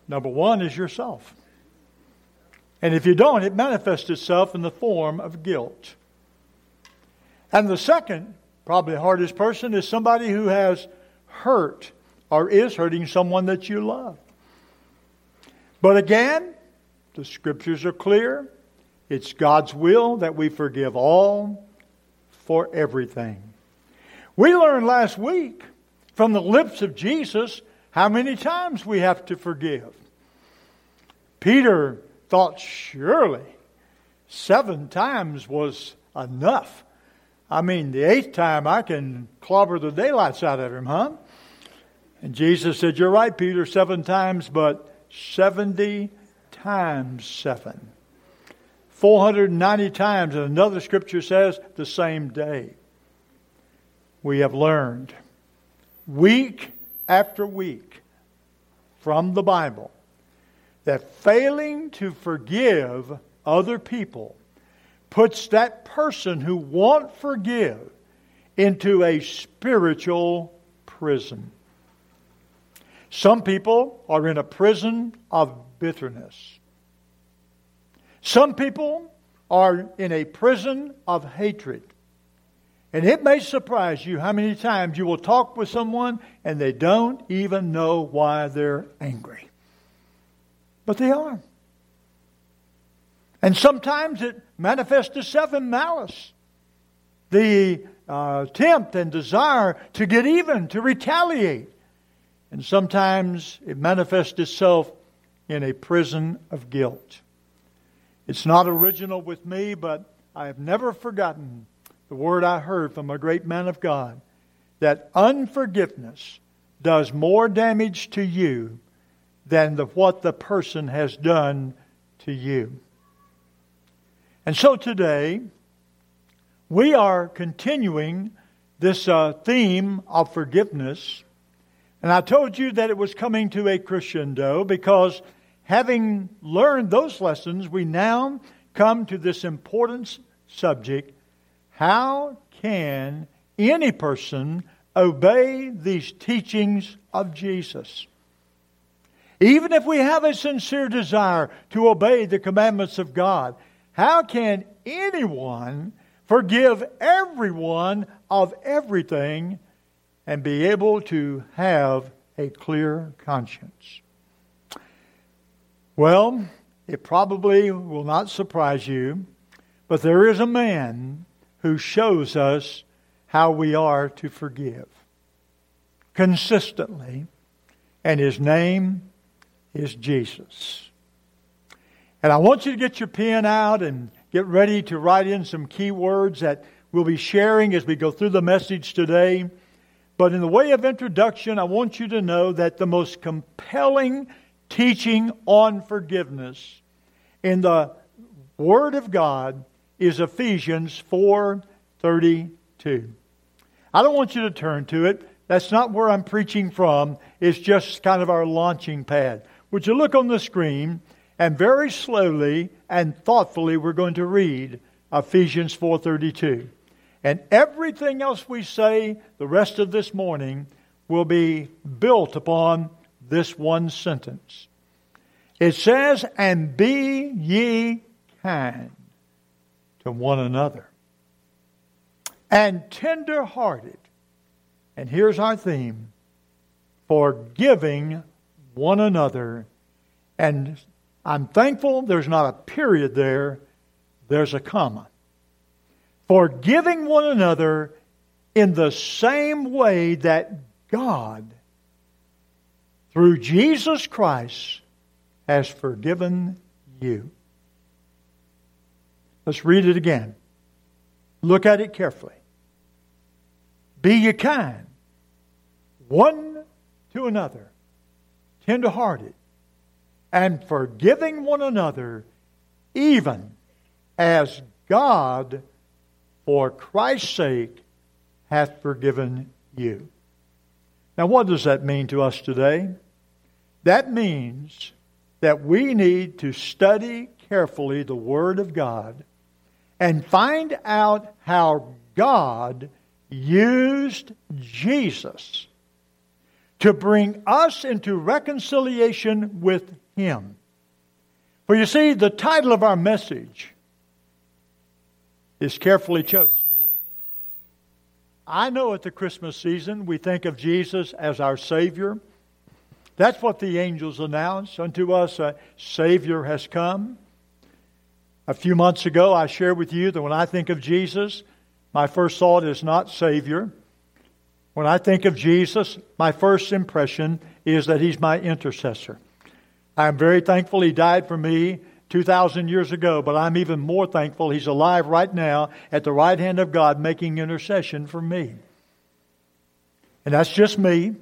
Number one is yourself. And if you don't, it manifests itself in the form of guilt. And the second, probably the hardest person, is somebody who has hurt or is hurting someone that you love. But again, the Scriptures are clear. It's God's will that we forgive all for everything. We learned last week from the lips of Jesus how many times we have to forgive. Peter thought surely 7 times was enough. I mean, the 8th time I can clobber the daylights out of him, huh? And Jesus said, you're right, Peter, 7 times, but 70 times 7. 490 times, and another scripture says the same day. We have learned week after week from the Bible that failing to forgive other people puts that person who won't forgive into a spiritual prison. Some people are in a prison of bitterness. Some people are in a prison of hatred. And it may surprise you how many times you will talk with someone and they don't even know why they're angry. But they are. And sometimes it manifests itself in malice. The attempt and desire to get even, to retaliate. And sometimes it manifests itself in a prison of guilt. It's not original with me, but I have never forgotten the word I heard from a great man of God, that unforgiveness does more damage to you than what the person has done to you. And so today, we are continuing this theme of forgiveness. And I told you that it was coming to a crescendo because having learned those lessons, we now come to this important subject. How can any person obey these teachings of Jesus? Even if we have a sincere desire to obey the commandments of God, how can anyone forgive everyone of everything and be able to have a clear conscience? Well, it probably will not surprise you, but there is a man who shows us how we are to forgive consistently, and His name is Jesus. And I want you to get your pen out and get ready to write in some key words that we'll be sharing as we go through the message today. But in the way of introduction, I want you to know that the most compelling teaching on forgiveness in the Word of God is Ephesians 4:32. I don't want you to turn to it. That's not where I'm preaching from. It's just kind of our launching pad. Would you look on the screen, and very slowly and thoughtfully we're going to read Ephesians 4:32. And everything else we say the rest of this morning will be built upon this one sentence. It says, and be ye kind to one another, and tender-hearted. And here's our theme: forgiving one another. And I'm thankful there's not a period there. There's a comma. Forgiving one another in the same way that God, through Jesus Christ, has forgiven you. Let's read it again. Look at it carefully. Be ye kind, one to another, tender-hearted, and forgiving one another, even as God, for Christ's sake, hath forgiven you. Now, what does that mean to us today? That means that we need to study carefully the Word of God and find out how God used Jesus to bring us into reconciliation with Him. For you see, the title of our message is carefully chosen. I know at the Christmas season we think of Jesus as our Savior. That's what the angels announce. Unto us a Savior has come. A few months ago I shared with you that when I think of Jesus, my first thought is not Savior. When I think of Jesus, my first impression is that He's my intercessor. I am very thankful He died for me 2,000 years ago, but I'm even more thankful He's alive right now at the right hand of God making intercession for me. And that's just me.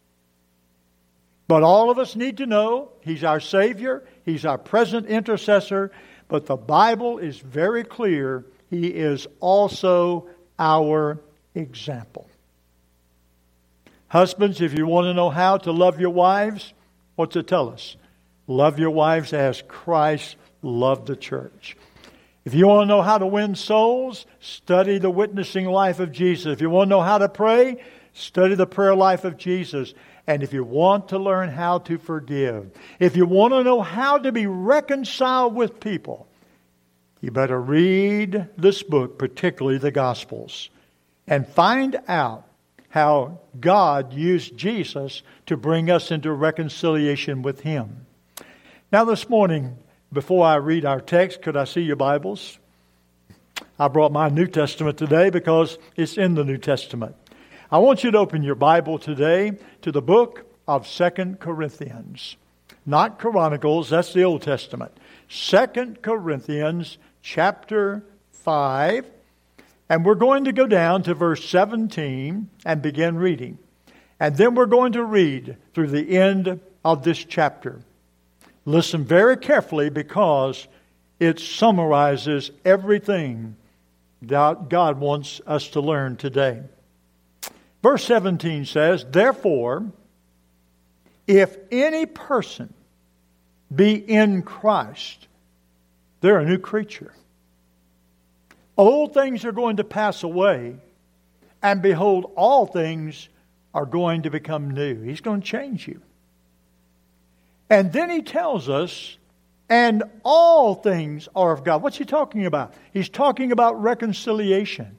But all of us need to know He's our Savior, He's our present intercessor, but the Bible is very clear He is also our example. Husbands, if you want to know how to love your wives, what's it tell us? Love your wives as Christ loved the church. If you want to know how to win souls, study the witnessing life of Jesus. If you want to know how to pray, study the prayer life of Jesus. And if you want to learn how to forgive, if you want to know how to be reconciled with people, you better read this book, particularly the Gospels, and find out how God used Jesus to bring us into reconciliation with Him. Now this morning, before I read our text, could I see your Bibles? I brought my New Testament today because it's in the New Testament. I want you to open your Bible today to the book of 2 Corinthians. Not Chronicles, that's the Old Testament. 2 Corinthians chapter 5. And we're going to go down to verse 17 and begin reading. And then we're going to read through the end of this chapter. Listen very carefully because it summarizes everything that God wants us to learn today. Verse 17 says, Therefore, if any person be in Christ, they're a new creature. Old things are going to pass away, and behold, all things are going to become new. He's going to change you. And then he tells us, and all things are of God. What's he talking about? He's talking about reconciliation.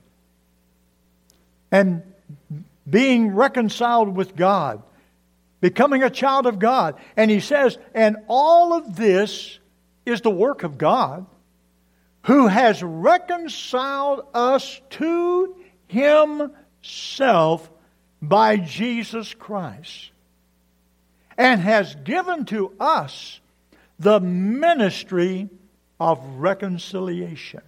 And being reconciled with God. Becoming a child of God. And he says, and all of this is the work of God, who has reconciled us to Himself by Jesus Christ, and has given to us the ministry of reconciliation.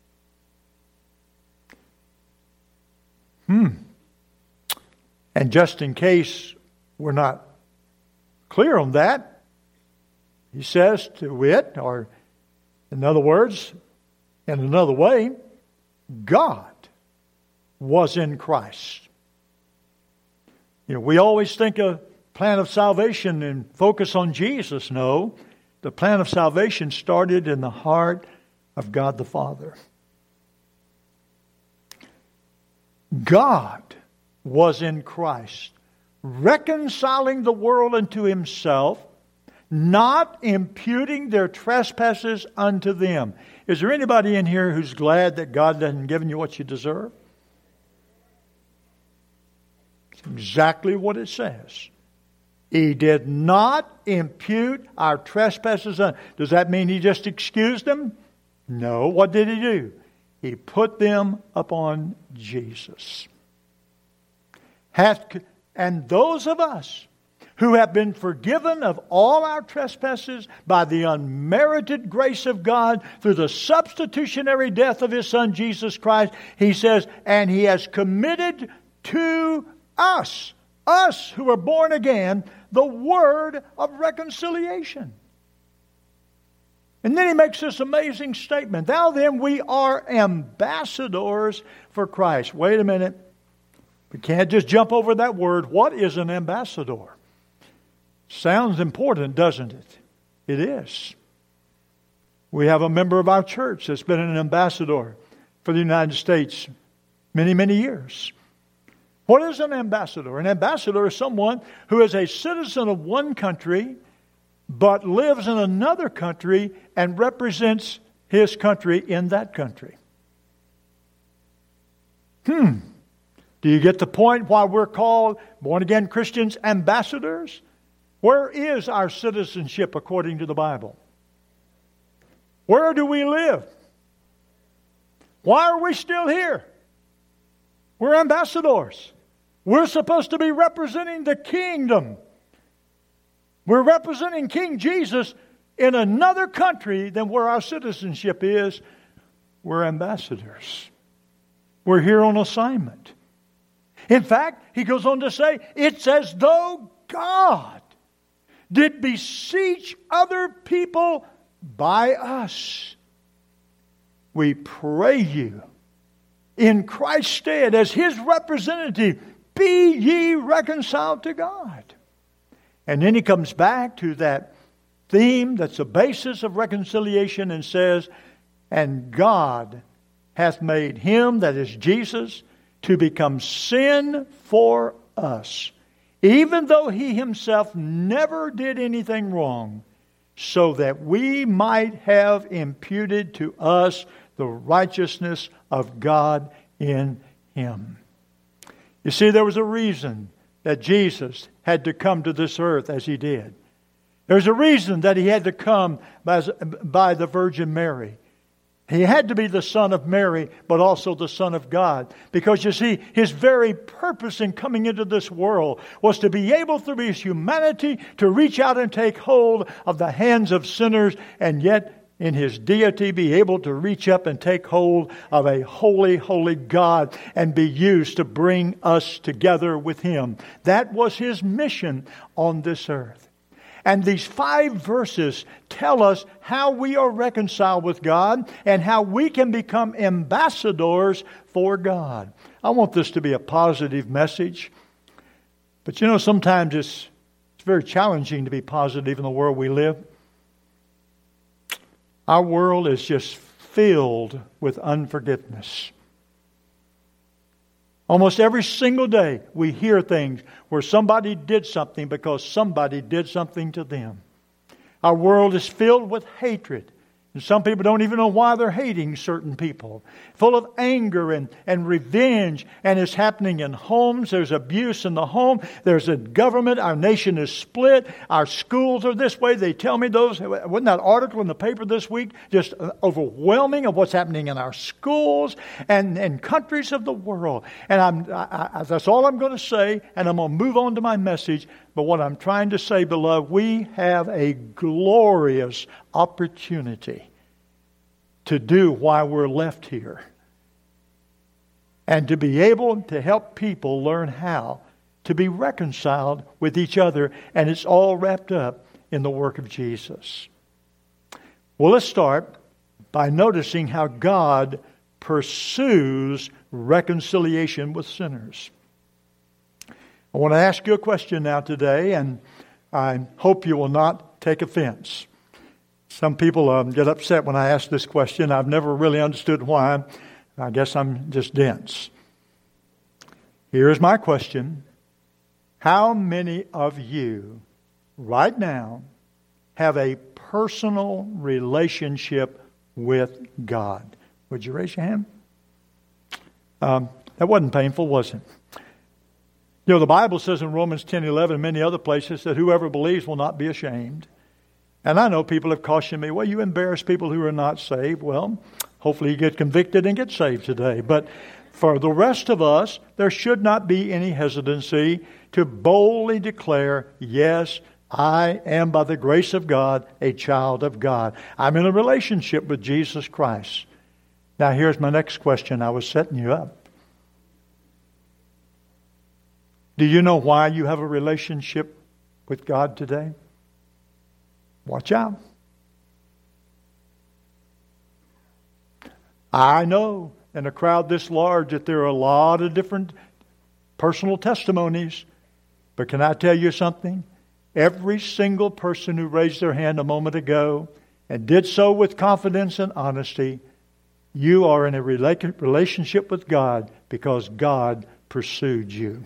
And just in case we're not clear on that, he says to wit, or in other words, in another way, God was in Christ. You know, we always think of plan of salvation and focus on Jesus. No, the plan of salvation started in the heart of God the Father. God was in Christ, reconciling the world unto Himself, not imputing their trespasses unto them. Is there anybody in here who's glad that God hasn't given you what you deserve? It's exactly what it says. He did not impute our trespasses unto. Does that mean He just excused them? No. What did He do? He put them upon Jesus. And those of us who have been forgiven of all our trespasses by the unmerited grace of God through the substitutionary death of His Son Jesus Christ, He says, and He has committed to us who are born again, the word of reconciliation. And then He makes this amazing statement. Now then, we are ambassadors for Christ. Wait a minute. We can't just jump over that word. What is an ambassador? Sounds important, doesn't it? It is. We have a member of our church that's been an ambassador for the United States many, many years. What is an ambassador? An ambassador is someone who is a citizen of one country but lives in another country and represents his country in that country. Do you get the point why we're called born-again Christians ambassadors? Where is our citizenship according to the Bible? Where do we live? Why are we still here? We're ambassadors. We're supposed to be representing the kingdom. We're representing King Jesus in another country than where our citizenship is. We're ambassadors. We're here on assignment. In fact, he goes on to say, it's as though God did beseech other people by us. We pray you, in Christ's stead, as His representative, be ye reconciled to God. And then he comes back to that theme that's the basis of reconciliation and says, and God hath made Him, that is Jesus, to become sin for us, even though He Himself never did anything wrong, so that we might have imputed to us the righteousness of God in Him. You see, there was a reason that Jesus had to come to this earth as He did. There's a reason that He had to come by the Virgin Mary. He had to be the Son of Mary, but also the Son of God. Because you see, His very purpose in coming into this world was to be able through His humanity to reach out and take hold of the hands of sinners, and yet in His deity be able to reach up and take hold of a holy, holy God and be used to bring us together with Him. That was His mission on this earth. And these 5 verses tell us how we are reconciled with God and how we can become ambassadors for God. I want this to be a positive message. But you know, sometimes it's very challenging to be positive in the world we live. Our world is just filled with unforgiveness. Almost every single day we hear things where somebody did something because somebody did something to them. Our world is filled with hatred. And some people don't even know why they're hating certain people. Full of anger and revenge. And it's happening in homes. There's abuse in the home. There's a government. Our nation is split. Our schools are this way. They tell me those. Wasn't that article in the paper this week just overwhelming of what's happening in our schools and countries of the world. And that's all I'm going to say. And I'm going to move on to my message. But what I'm trying to say, beloved, we have a glorious opportunity to do why we're left here. And to be able to help people learn how to be reconciled with each other. And it's all wrapped up in the work of Jesus. Well, let's start by noticing how God pursues reconciliation with sinners. I want to ask you a question now today, and I hope you will not take offense. Some people get upset when I ask this question. I've never really understood why. I guess I'm just dense. Here's my question. How many of you right now have a personal relationship with God? Would you raise your hand? That wasn't painful, was it? You know, the Bible says in Romans 10:11 and many other places that whoever believes will not be ashamed. And I know people have cautioned me, well, you embarrass people who are not saved. Well, hopefully you get convicted and get saved today. But for the rest of us, there should not be any hesitancy to boldly declare, yes, I am by the grace of God a child of God. I'm in a relationship with Jesus Christ. Now here's my next question. I was setting you up. Do you know why you have a relationship with God today? Watch out. I know in a crowd this large that there are a lot of different personal testimonies. But can I tell you something? Every single person who raised their hand a moment ago and did so with confidence and honesty, you are in a relationship with God because God pursued you.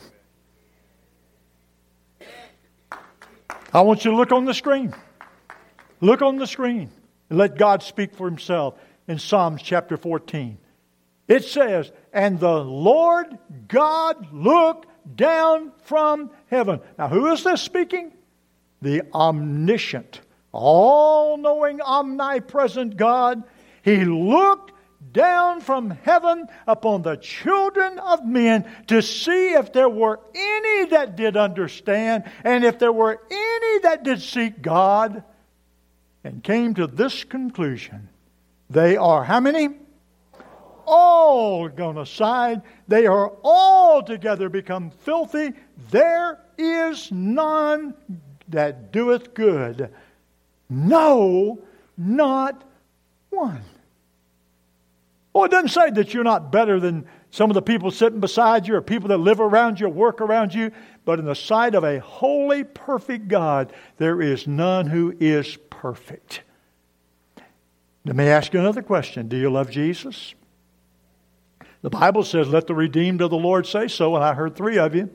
I want you to look on the screen. Look on the screen and let God speak for Himself in Psalms chapter 14. It says, and the Lord God looked down from heaven. Now, who is this speaking? The omniscient, all-knowing, omnipresent God. He looked down from heaven upon the children of men to see if there were any that did understand and if there were any that did seek God, and came to this conclusion. They are how many? All gone aside. They are all together become filthy. There is none that doeth good. No, not one. Oh, it doesn't say that you're not better than some of the people sitting beside you or people that live around you or work around you. But in the sight of a holy, perfect God, there is none who is perfect. Let me ask you another question. Do you love Jesus? The Bible says, let the redeemed of the Lord say so, and I heard 3 of you.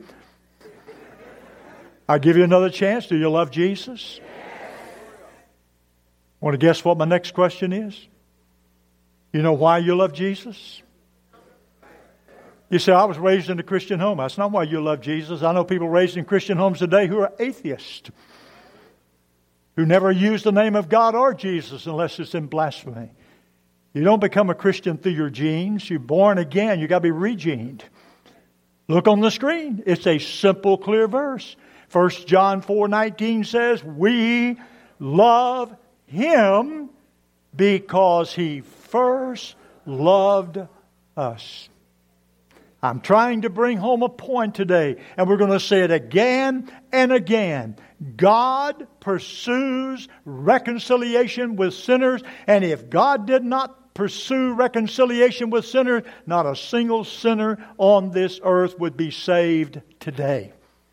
I'll give you another chance. Do you love Jesus? Want to guess what my next question is? You know why you love Jesus? You say, I was raised in a Christian home. That's not why you love Jesus. I know people raised in Christian homes today who are atheists, who never use the name of God or Jesus unless it's in blasphemy. You don't become a Christian through your genes. You're born again. You've got to be regened. Look on the screen. It's a simple, clear verse. 1 John 4:19 says, we love Him because He first loved us. I'm trying to bring home a point today, and we're going to say it again and again. God pursues reconciliation with sinners, and if God did not pursue reconciliation with sinners, not a single sinner on this earth would be saved today,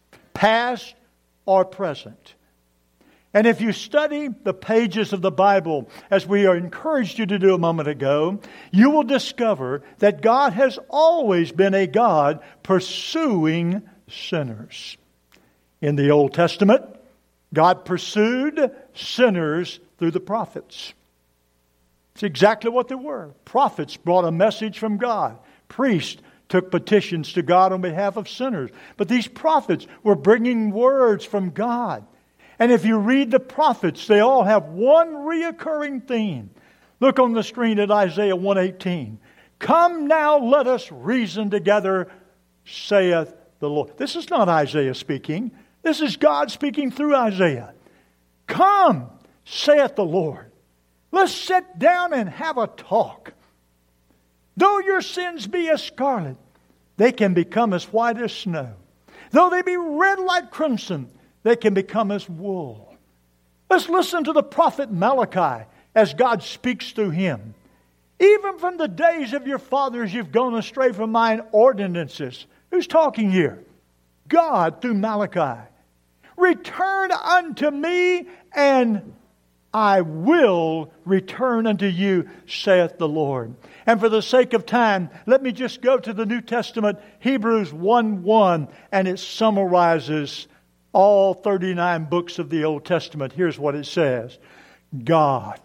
past or present. And if you study the pages of the Bible, as we encouraged you to do a moment ago, you will discover that God has always been a God pursuing sinners. In the Old Testament, God pursued sinners through the prophets. It's exactly what they were. Prophets brought a message from God. Priests took petitions to God on behalf of sinners. But these prophets were bringing words from God. And if you read the prophets, they all have one reoccurring theme. Look on the screen at Isaiah 1:18. Come now, let us reason together, saith the Lord. This is not Isaiah speaking. This is God speaking through Isaiah. Come, saith the Lord. Let's sit down and have a talk. Though your sins be as scarlet, they can become as white as snow. Though they be red like crimson, they can become as wool. Let's listen to the prophet Malachi as God speaks through him. Even from the days of your fathers you've gone astray from mine ordinances. Who's talking here? God through Malachi. Return unto me, and I will return unto you, saith the Lord. And for the sake of time, let me just go to the New Testament, Hebrews 1:1, and it summarizes all 39 books of the Old Testament. Here's what it says. God,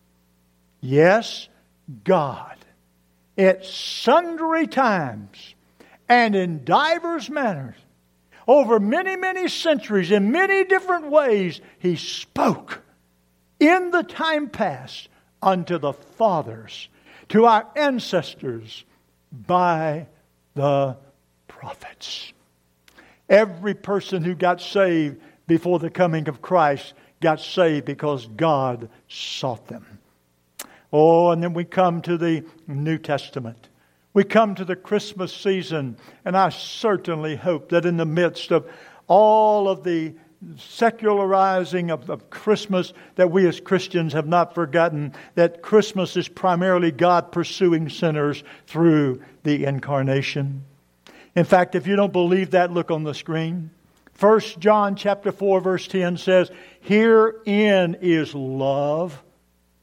yes, God, at sundry times and in divers manners, over many, many centuries, in many different ways, He spoke in the time past unto the fathers, to our ancestors, by the prophets. Every person who got saved before the coming of Christ got saved because God sought them. Oh, and then we come to the New Testament. We come to the Christmas season, and I certainly hope that in the midst of all of the secularizing of Christmas, that we as Christians have not forgotten that Christmas is primarily God pursuing sinners through the incarnation. In fact, if you don't believe that, look on the screen. 1 John chapter 4 verse 10 says, herein is love,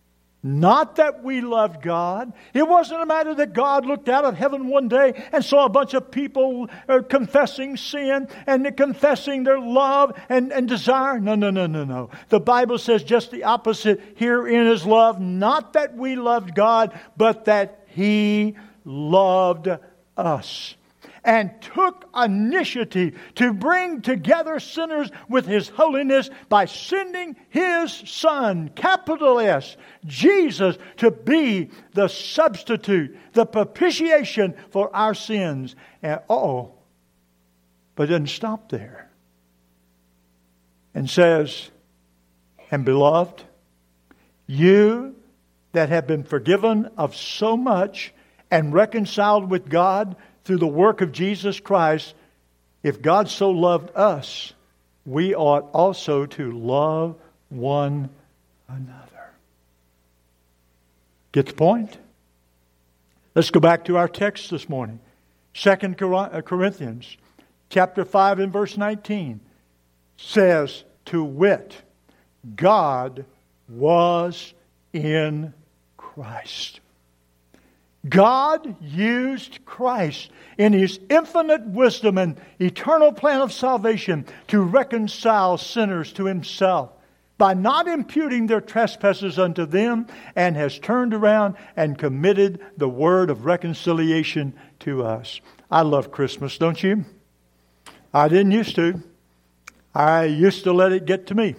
Not that we loved God. It wasn't a matter that God looked out of heaven one day and saw a bunch of people confessing sin and confessing their love and desire. No. The Bible says just the opposite. Herein is love, not that we loved God, but that He loved us and took initiative to bring together sinners with His holiness by sending His Son, capital S, Jesus, to be the substitute, the propitiation for our sins. And but it doesn't stop there. And says, and beloved, you that have been forgiven of so much and reconciled with God through the work of Jesus Christ, if God so loved us, we ought also to love one another. Get the point? Let's go back to our text this morning. 2 Corinthians chapter 5 and verse 19 says, to wit, God was in Christ. God used Christ in His infinite wisdom and eternal plan of salvation to reconcile sinners to Himself by not imputing their trespasses unto them, and has turned around and committed the word of reconciliation to us. I love Christmas, don't you? I didn't used to. I used to let it get to me.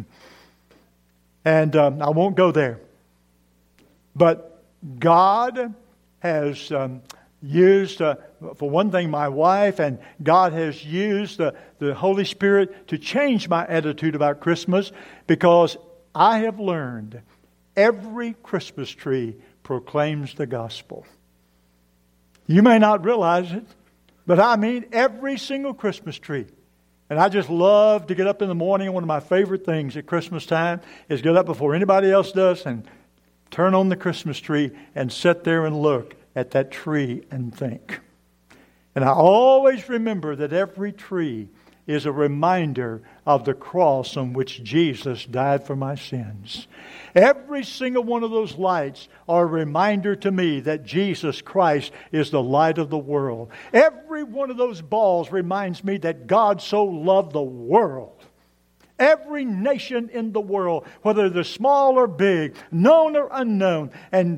And I won't go there. But God has used, for one thing, my wife, and God has used the Holy Spirit to change my attitude about Christmas, because I have learned every Christmas tree proclaims the gospel. You may not realize it, but I mean every single Christmas tree. And I just love to get up in the morning. One of my favorite things at Christmas time is get up before anybody else does and turn on the Christmas tree and sit there and look at that tree and think. And I always remember that every tree is a reminder of the cross on which Jesus died for my sins. Every single one of those lights are a reminder to me that Jesus Christ is the light of the world. Every one of those balls reminds me that God so loved the world. Every nation in the world, whether they're small or big, known or unknown,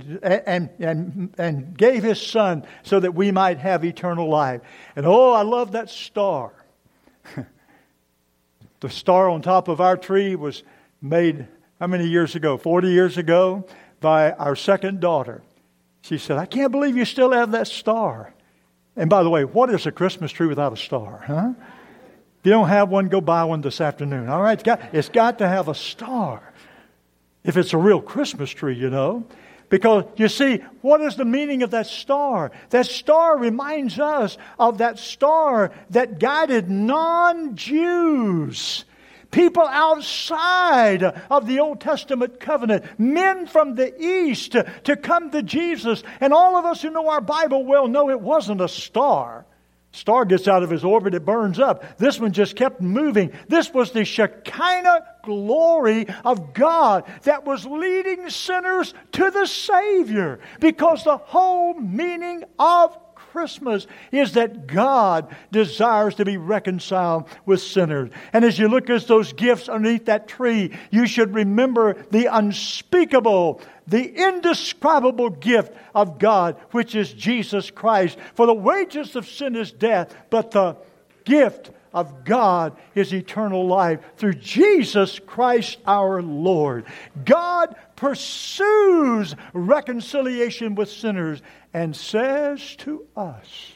and gave His Son so that we might have eternal life. And I love that star. The star on top of our tree was made, how many years ago? 40 years ago, by our second daughter. She said, I can't believe you still have that star. And by the way, what is a Christmas tree without a star, huh? If you don't have one, go buy one this afternoon. All right? It's got to have a star. If it's a real Christmas tree, you know. Because, you see, what is the meaning of that star? That star reminds us of that star that guided non-Jews, people outside of the Old Testament covenant, men from the East to come to Jesus. And all of us who know our Bible well know it wasn't a star. Star gets out of his orbit, it burns up. This one just kept moving. This was the Shekinah glory of God that was leading sinners to the Savior. Because the whole meaning of Christmas is that God desires to be reconciled with sinners. And as you look at those gifts underneath that tree, you should remember the unspeakable, the indescribable gift of God, which is Jesus Christ. For the wages of sin is death, but the gift of God is eternal life through Jesus Christ our Lord. God pursues reconciliation with sinners and says to us,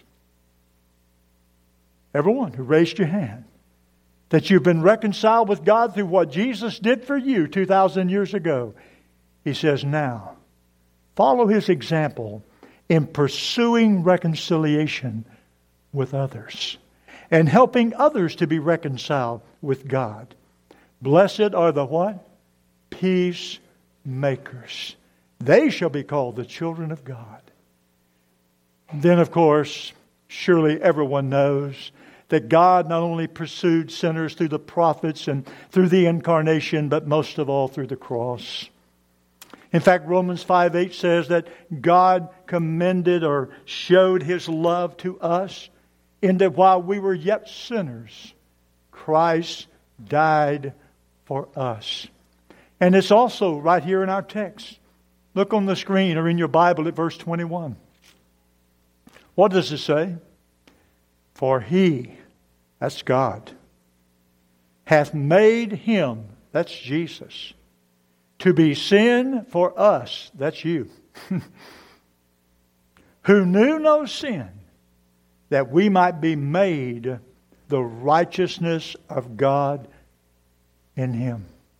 everyone who raised your hand, that you've been reconciled with God through what Jesus did for you 2,000 years ago. He says, now, follow His example in pursuing reconciliation with others and helping others to be reconciled with God. Blessed are the what? Peacemakers. They shall be called the children of God. Then, of course, surely everyone knows that God not only pursued sinners through the prophets and through the incarnation, but most of all through the cross. In fact, Romans 5:8 says that God commended or showed His love to us in that while we were yet sinners, Christ died for us. And it's also right here in our text. Look on the screen or in your Bible at verse 21. What does it say? For He, that's God, hath made Him, that's Jesus, to be sin for us, that's you, who knew no sin, that we might be made the righteousness of God in Him.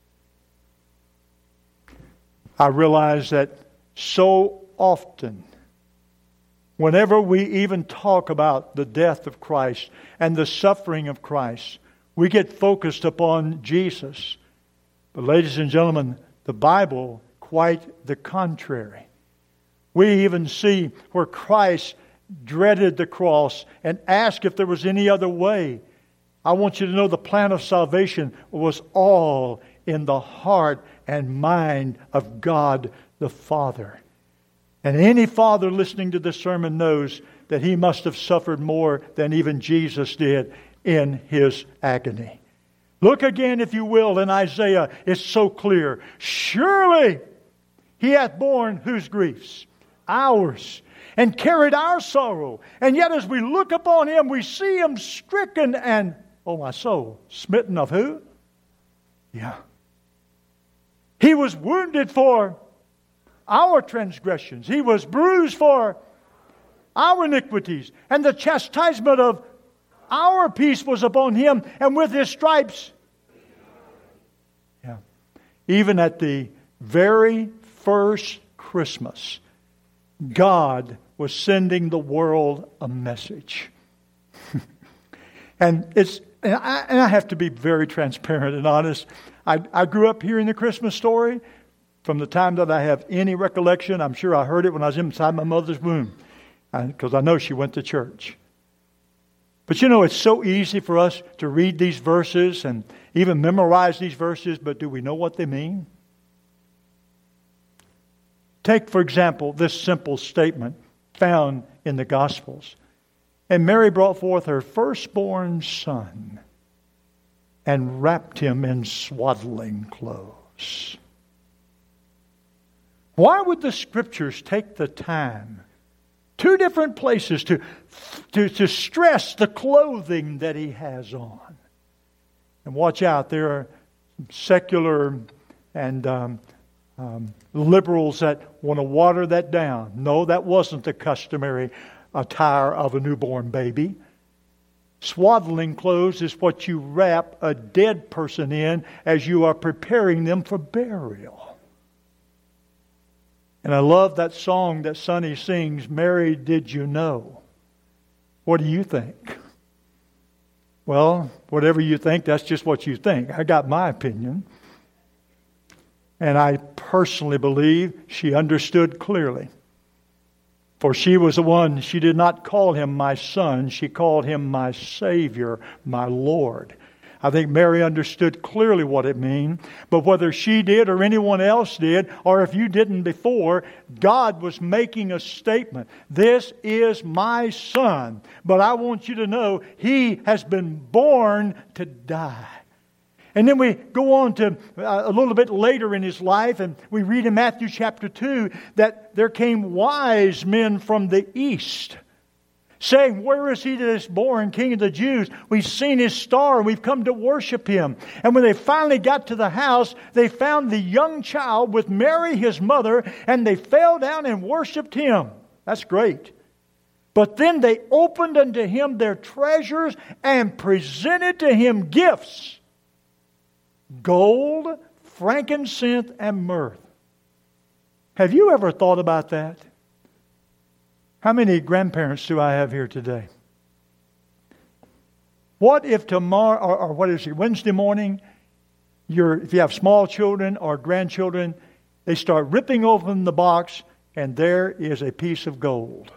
I realize that so often, whenever we even talk about the death of Christ and the suffering of Christ, we get focused upon Jesus. But ladies and gentlemen, the Bible, quite the contrary. We even see where Christ dreaded the cross and asked if there was any other way. I want you to know the plan of salvation was all in the heart and mind of God the Father. And any father listening to this sermon knows that he must have suffered more than even Jesus did in His agony. Look again, if you will, in Isaiah. It's so clear. Surely He hath borne whose griefs? Ours. And carried our sorrow. And yet as we look upon Him, we see Him stricken and, oh my soul, smitten of who? Yeah. He was wounded for our transgressions. He was bruised for our iniquities. And the chastisement of our peace was upon Him. And with His stripes. Yeah. Even at the very first Christmas, God was sending the world a message. And I have to be very transparent and honest. I grew up hearing the Christmas story from the time that I have any recollection. I'm sure I heard it when I was inside my mother's womb, because I know she went to church. But you know, it's so easy for us to read these verses and even memorize these verses, but do we know what they mean? Take, for example, this simple statement found in the Gospels. And Mary brought forth her firstborn son and wrapped him in swaddling clothes. Why would the Scriptures take the time, two different places, to stress the clothing that He has on? And watch out, there are secular and liberals that want to water that down. No, that wasn't the customary attire of a newborn baby. Swaddling clothes is what you wrap a dead person in as you are preparing them for burial. And I love that song that Sonny sings, Mary, Did You Know? What do you think? Well, whatever you think, that's just what you think. I got my opinion. And I personally believe she understood clearly. For she was the one, she did not call Him my son, she called Him my Savior, my Lord. I think Mary understood clearly what it meant. But whether she did or anyone else did, or if you didn't before, God was making a statement. This is my son. But I want you to know He has been born to die. And then we go on to a little bit later in His life, and we read in Matthew chapter 2 that there came wise men from the east, saying, where is He that is born, King of the Jews? We've seen His star, and we've come to worship Him. And when they finally got to the house, they found the young child with Mary, His mother, and they fell down and worshiped Him. That's great. But then they opened unto Him their treasures and presented to Him gifts. Gold, frankincense, and myrrh. Have you ever thought about that? How many grandparents do I have here today? What if tomorrow, or what is it, Wednesday morning, if you have small children or grandchildren, they start ripping open the box and there is a piece of gold.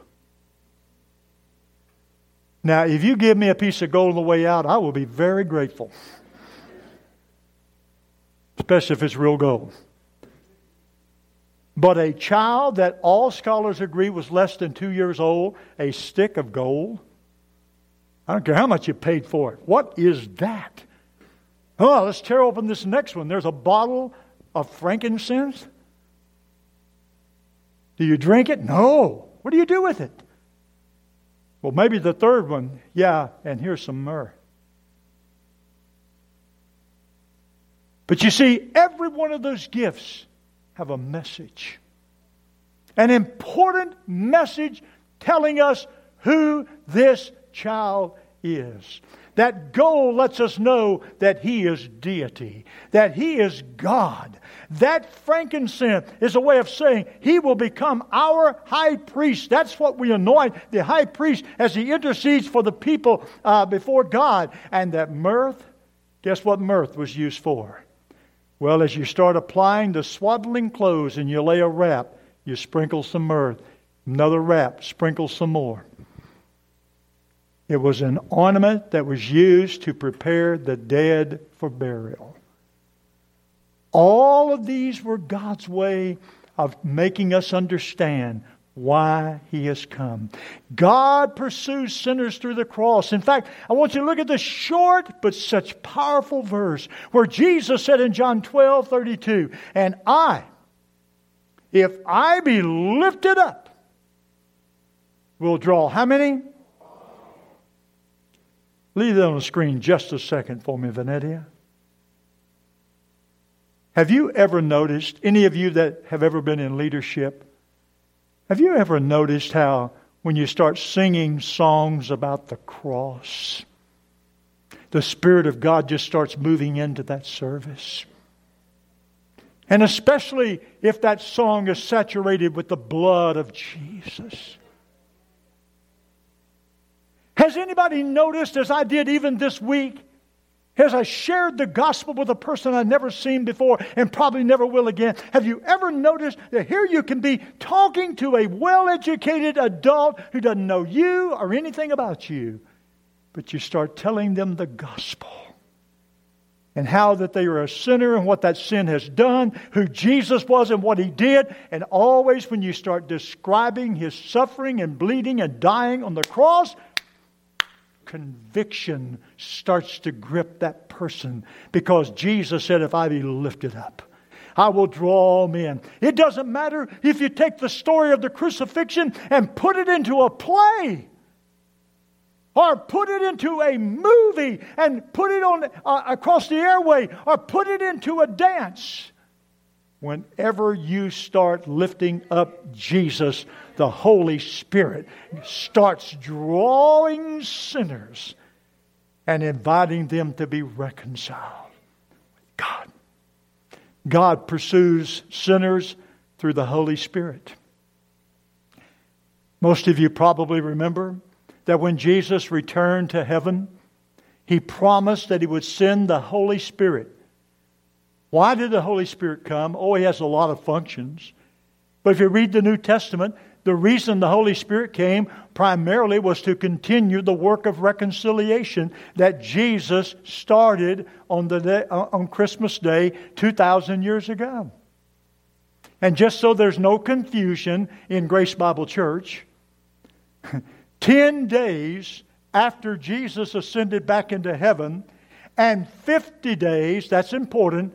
Now, if you give me a piece of gold on the way out, I will be very grateful. Especially if it's real gold. but a child that all scholars agree was less than 2 years old, a stick of gold. I don't care how much you paid for it. What is that? Oh, let's tear open this next one. There's a bottle of frankincense. Do you drink it? No. What do you do with it? Well, maybe the third one. Yeah, and here's some myrrh. But you see, every one of those gifts have a message. An important message telling us who this child is. That gold lets us know that He is deity, that He is God. That frankincense is a way of saying He will become our high priest. That's what we anoint the high priest as he intercedes for the people before God. And that myrrh, guess what myrrh was used for? Well, as you start applying the swaddling clothes and you lay a wrap, you sprinkle some myrrh. Another wrap, sprinkle some more. It was an ornament that was used to prepare the dead for burial. All of these were God's way of making us understand why He has come. God pursues sinners through the cross. In fact, I want you to look at this short but such powerful verse where Jesus said in John 12:32, "And I, if I be lifted up, will draw" how many? Leave that on the screen just a second for me, Vanetia. Have you ever noticed, any of you that have ever been in leadership, have you ever noticed how when you start singing songs about the cross, the Spirit of God just starts moving into that service? And especially if that song is saturated with the blood of Jesus. Has anybody noticed, as I did even this week, as I shared the gospel with a person I'd never seen before and probably never will again, have you ever noticed that here you can be talking to a well-educated adult who doesn't know you or anything about you, but you start telling them the gospel and how that they are a sinner and what that sin has done, who Jesus was and what He did, and always when you start describing His suffering and bleeding and dying on the cross, conviction starts to grip that person because Jesus said, "If I be lifted up, I will draw men." It doesn't matter if you take the story of the crucifixion and put it into a play or put it into a movie and put it on across the airway or put it into a dance. Whenever you start lifting up Jesus, the Holy Spirit starts drawing sinners and inviting them to be reconciled with God. God pursues sinners through the Holy Spirit. Most of you probably remember that when Jesus returned to heaven, He promised that He would send the Holy Spirit. Why did the Holy Spirit come? Oh, He has a lot of functions. But if you read the New Testament, the reason the Holy Spirit came primarily was to continue the work of reconciliation that Jesus started on Christmas Day 2,000 years ago. And just so there's no confusion in Grace Bible Church, 10 days after Jesus ascended back into heaven and 50 days, that's important,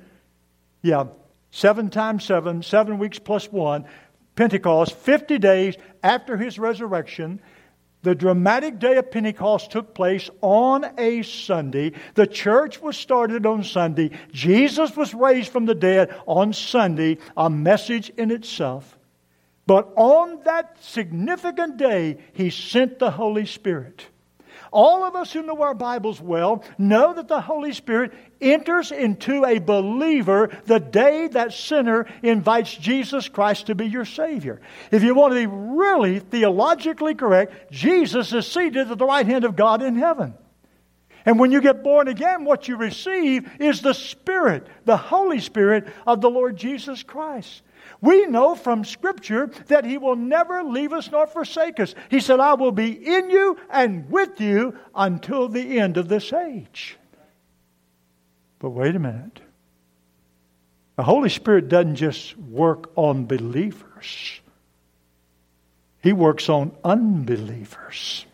7 times 7, 7 weeks plus 1, Pentecost, 50 days after His resurrection, the dramatic day of Pentecost took place on a Sunday. The church was started on Sunday. Jesus was raised from the dead on Sunday, a message in itself. But on that significant day, He sent the Holy Spirit. All of us who know our Bibles well know that the Holy Spirit enters into a believer the day that sinner invites Jesus Christ to be your Savior. If you want to be really theologically correct, Jesus is seated at the right hand of God in heaven. And when you get born again, what you receive is the Spirit, the Holy Spirit of the Lord Jesus Christ. We know from Scripture that He will never leave us nor forsake us. He said, "I will be in you and with you until the end of this age." But wait a minute. The Holy Spirit doesn't just work on believers. He works on unbelievers.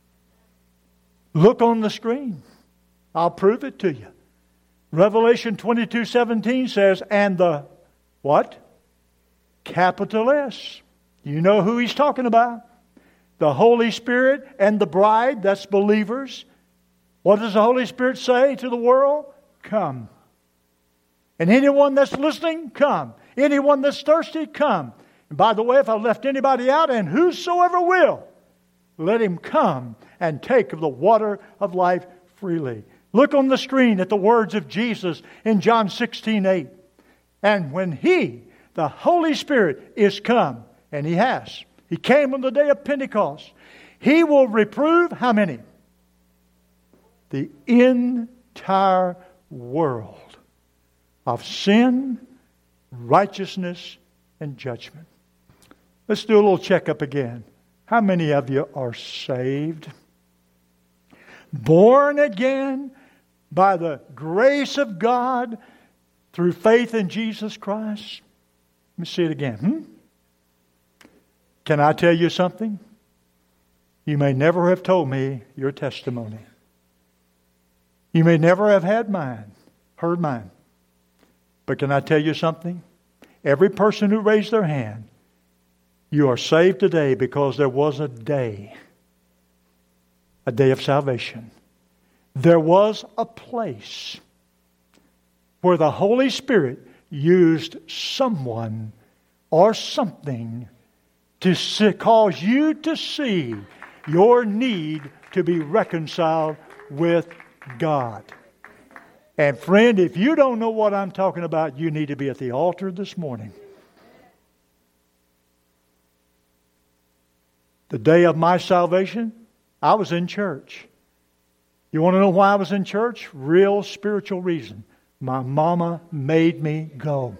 Look on the screen. I'll prove it to you. Revelation 22:17 says, and the what? Capital S. You know who he's talking about. The Holy Spirit and the bride, that's believers. What does the Holy Spirit say to the world? Come. And anyone that's listening, come. Anyone that's thirsty, come. And by the way, if I left anybody out, and whosoever will, let him come and take of the water of life freely. Look on the screen at the words of Jesus in John 16:8. And when He, the Holy Spirit, is come, and He has, He came on the day of Pentecost, He will reprove how many? The entire world of sin, righteousness, and judgment. Let's do a little checkup again. How many of you are saved? Born again by the grace of God through faith in Jesus Christ? Let me see it again. Can I tell you something? You may never have told me your testimony. You may never have heard mine. But can I tell you something? Every person who raised their hand, you are saved today because there was a day of salvation. There was a place where the Holy Spirit used someone or something to cause you to see your need to be reconciled with God. And friend, if you don't know what I'm talking about, you need to be at the altar this morning. The day of my salvation, I was in church. You want to know why I was in church? Real spiritual reason. My mama made me go.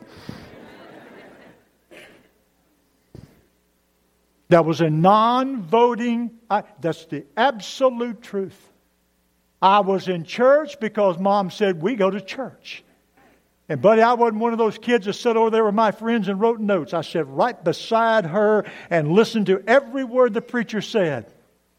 That was a non-voting. That's the absolute truth. I was in church because Mom said, we go to church. And buddy, I wasn't one of those kids that sat over there with my friends and wrote notes. I sat right beside her and listened to every word the preacher said.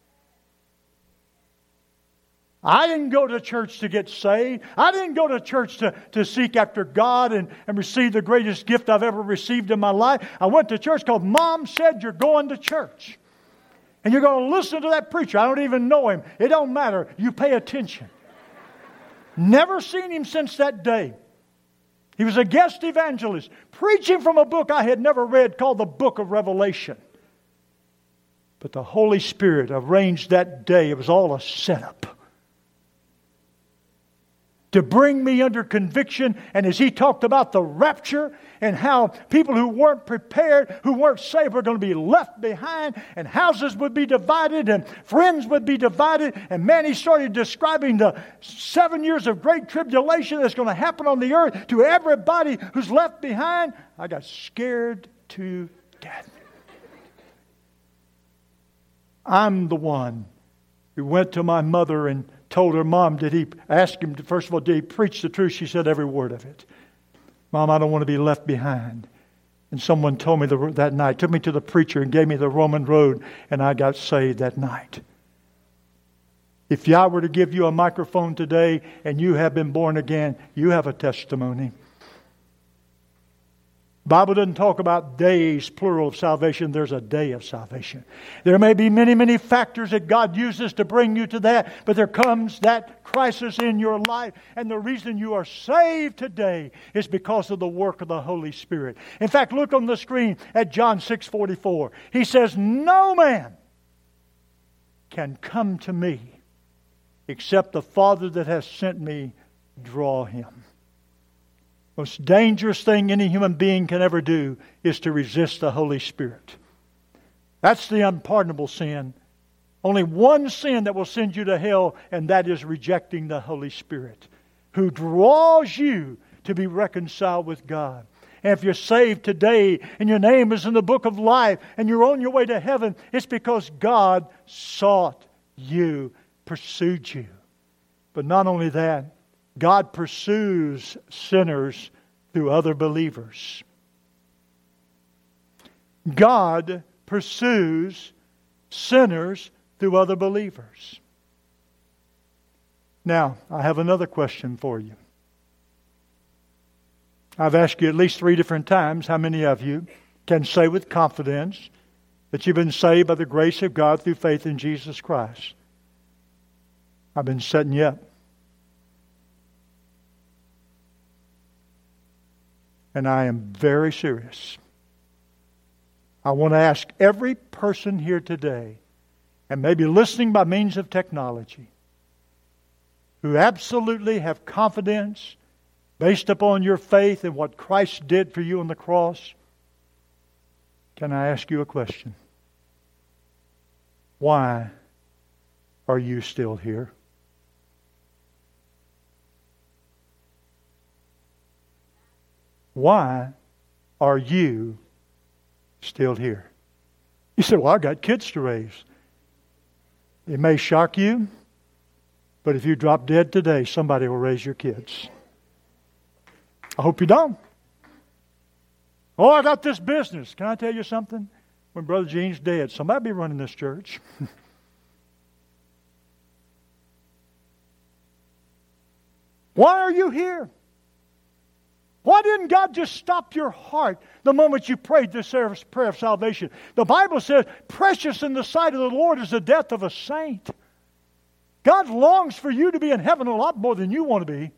I didn't go to church to get saved. I didn't go to church to seek after God and receive the greatest gift I've ever received in my life. I went to church because Mom said you're going to church. And you're going to listen to that preacher. I don't even know him. It don't matter. You pay attention. Never seen him since that day. He was a guest evangelist, preaching from a book I had never read called the Book of Revelation. But the Holy Spirit arranged that day. It was all a setup to bring me under conviction. And as he talked about the rapture and how people who weren't prepared, who weren't saved, were going to be left behind, and houses would be divided and friends would be divided. And man, he started describing the 7 years of great tribulation that's going to happen on the earth to everybody who's left behind. I got scared to death. I'm the one who went to my mother and told her, Mom, did he ask him, first of all, did he preach the truth? She said every word of it. Mom, I don't want to be left behind. And someone told me that night, took me to the preacher and gave me the Roman road, and I got saved that night. If I were to give you a microphone today and you have been born again, you have a testimony. The Bible doesn't talk about days, plural, of salvation. There's a day of salvation. There may be many, many factors that God uses to bring you to that, but there comes that crisis in your life. And the reason you are saved today is because of the work of the Holy Spirit. In fact, look on the screen at John 6:44. He says, no man can come to me except the Father that has sent me draw him. Most dangerous thing any human being can ever do is to resist the Holy Spirit. That's the unpardonable sin. Only one sin that will send you to hell, and that is rejecting the Holy Spirit, who draws you to be reconciled with God. And if you're saved today and your name is in the book of life and you're on your way to heaven, it's because God sought you, pursued you. But not only that, God pursues sinners through other believers. God pursues sinners through other believers. Now, I have another question for you. I've asked you at least 3 different times how many of you can say with confidence that you've been saved by the grace of God through faith in Jesus Christ. I've been setting you up. And I am very serious. I want to ask every person here today, and maybe listening by means of technology, who absolutely have confidence based upon your faith in what Christ did for you on the cross, can I ask you a question? Why are you still here? Why are you still here? You say, well, I got kids to raise. It may shock you, but if you drop dead today, somebody will raise your kids. I hope you don't. Oh, I got this business. Can I tell you something? When Brother Gene's dead, somebody be running this church. Why are you here? Why didn't God just stop your heart the moment you prayed this prayer of salvation? The Bible says, precious in the sight of the Lord is the death of a saint. God longs for you to be in heaven a lot more than you want to be.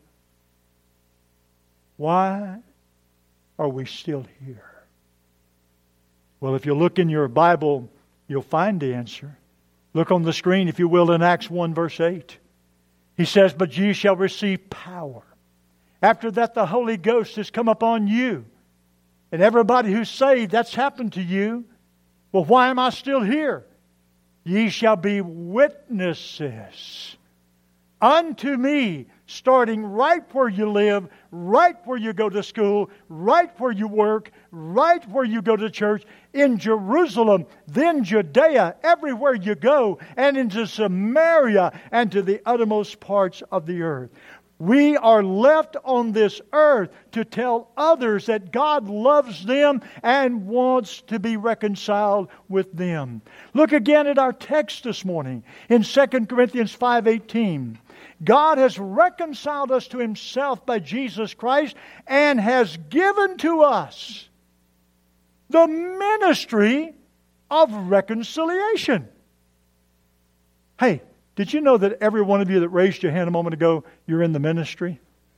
Why are we still here? Well, if you look in your Bible, you'll find the answer. Look on the screen, if you will, in Acts 1, verse 8. He says, but ye shall receive power. After that, the Holy Ghost has come upon you. And everybody who's saved, that's happened to you. Well, why am I still here? Ye shall be witnesses unto me, starting right where you live, right where you go to school, right where you work, right where you go to church, in Jerusalem, then Judea, everywhere you go, and into Samaria, and to the uttermost parts of the earth. We are left on this earth to tell others that God loves them and wants to be reconciled with them. Look again at our text this morning in 2 Corinthians 5:18. God has reconciled us to Himself by Jesus Christ and has given to us the ministry of reconciliation. Hey, did you know that every one of you that raised your hand a moment ago, you're in the ministry?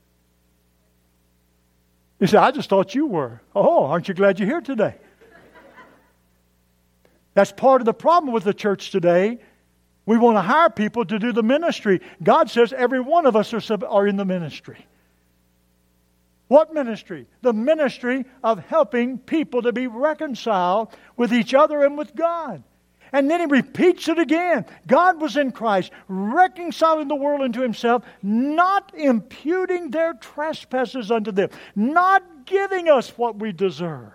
You say, I just thought you were. Oh, aren't you glad you're here today? That's part of the problem with the church today. We want to hire people to do the ministry. God says every one of us are in the ministry. What ministry? The ministry of helping people to be reconciled with each other and with God. And then He repeats it again. God was in Christ, reconciling the world unto Himself, not imputing their trespasses unto them, not giving us what we deserve,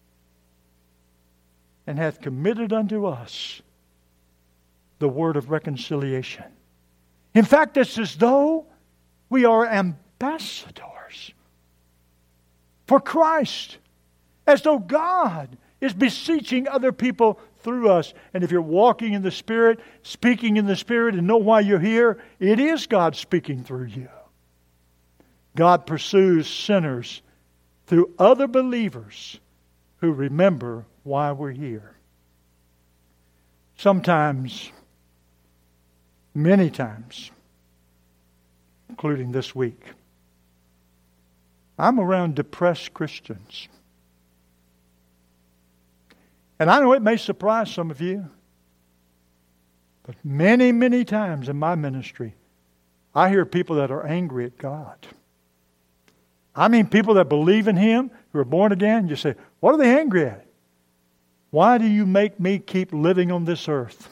and hath committed unto us the word of reconciliation. In fact, it's as though we are ambassadors for Christ, as though God is beseeching other people through us. And if you're walking in the Spirit, speaking in the Spirit, and know why you're here, it is God speaking through you. God pursues sinners through other believers who remember why we're here. Sometimes, many times, including this week, I'm around depressed Christians. And I know it may surprise some of you, but many, many times in my ministry, I hear people that are angry at God. I mean people that believe in Him, who are born again. You say, what are they angry at? Why do you make me keep living on this earth?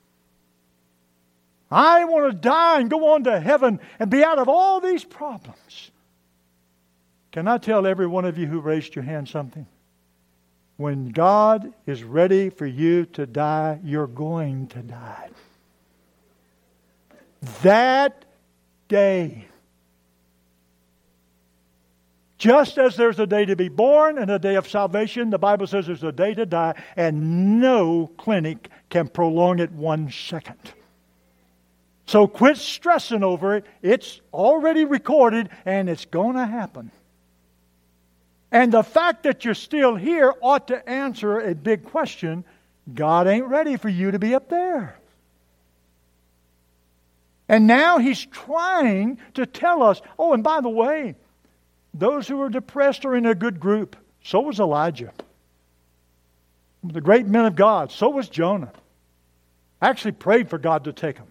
I want to die and go on to heaven and be out of all these problems. Can I tell every one of you who raised your hand something? When God is ready for you to die, you're going to die. That day, Just as there's a day to be born and a day of salvation, the Bible says there's a day to die, and no clinic can prolong it 1 second. So quit stressing over it. It's already recorded, and it's going to happen. And the fact that you're still here ought to answer a big question. God ain't ready for you to be up there. And now He's trying to tell us, oh, and by the way, those who are depressed are in a good group. So was Elijah. The great men of God. So was Jonah. Actually prayed for God to take him.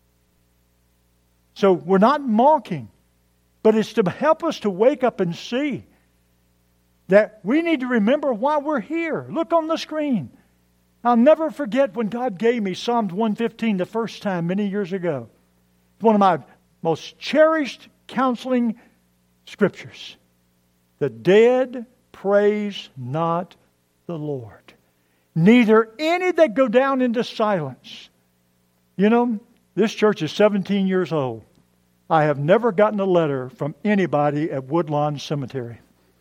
So we're not mocking, but it's to help us to wake up and see that we need to remember why we're here. Look on the screen. I'll never forget when God gave me Psalms 115 the first time many years ago. It's one of my most cherished counseling scriptures. The dead praise not the Lord, neither any that go down into silence. You know, this church is 17 years old. I have never gotten a letter from anybody at Woodlawn Cemetery.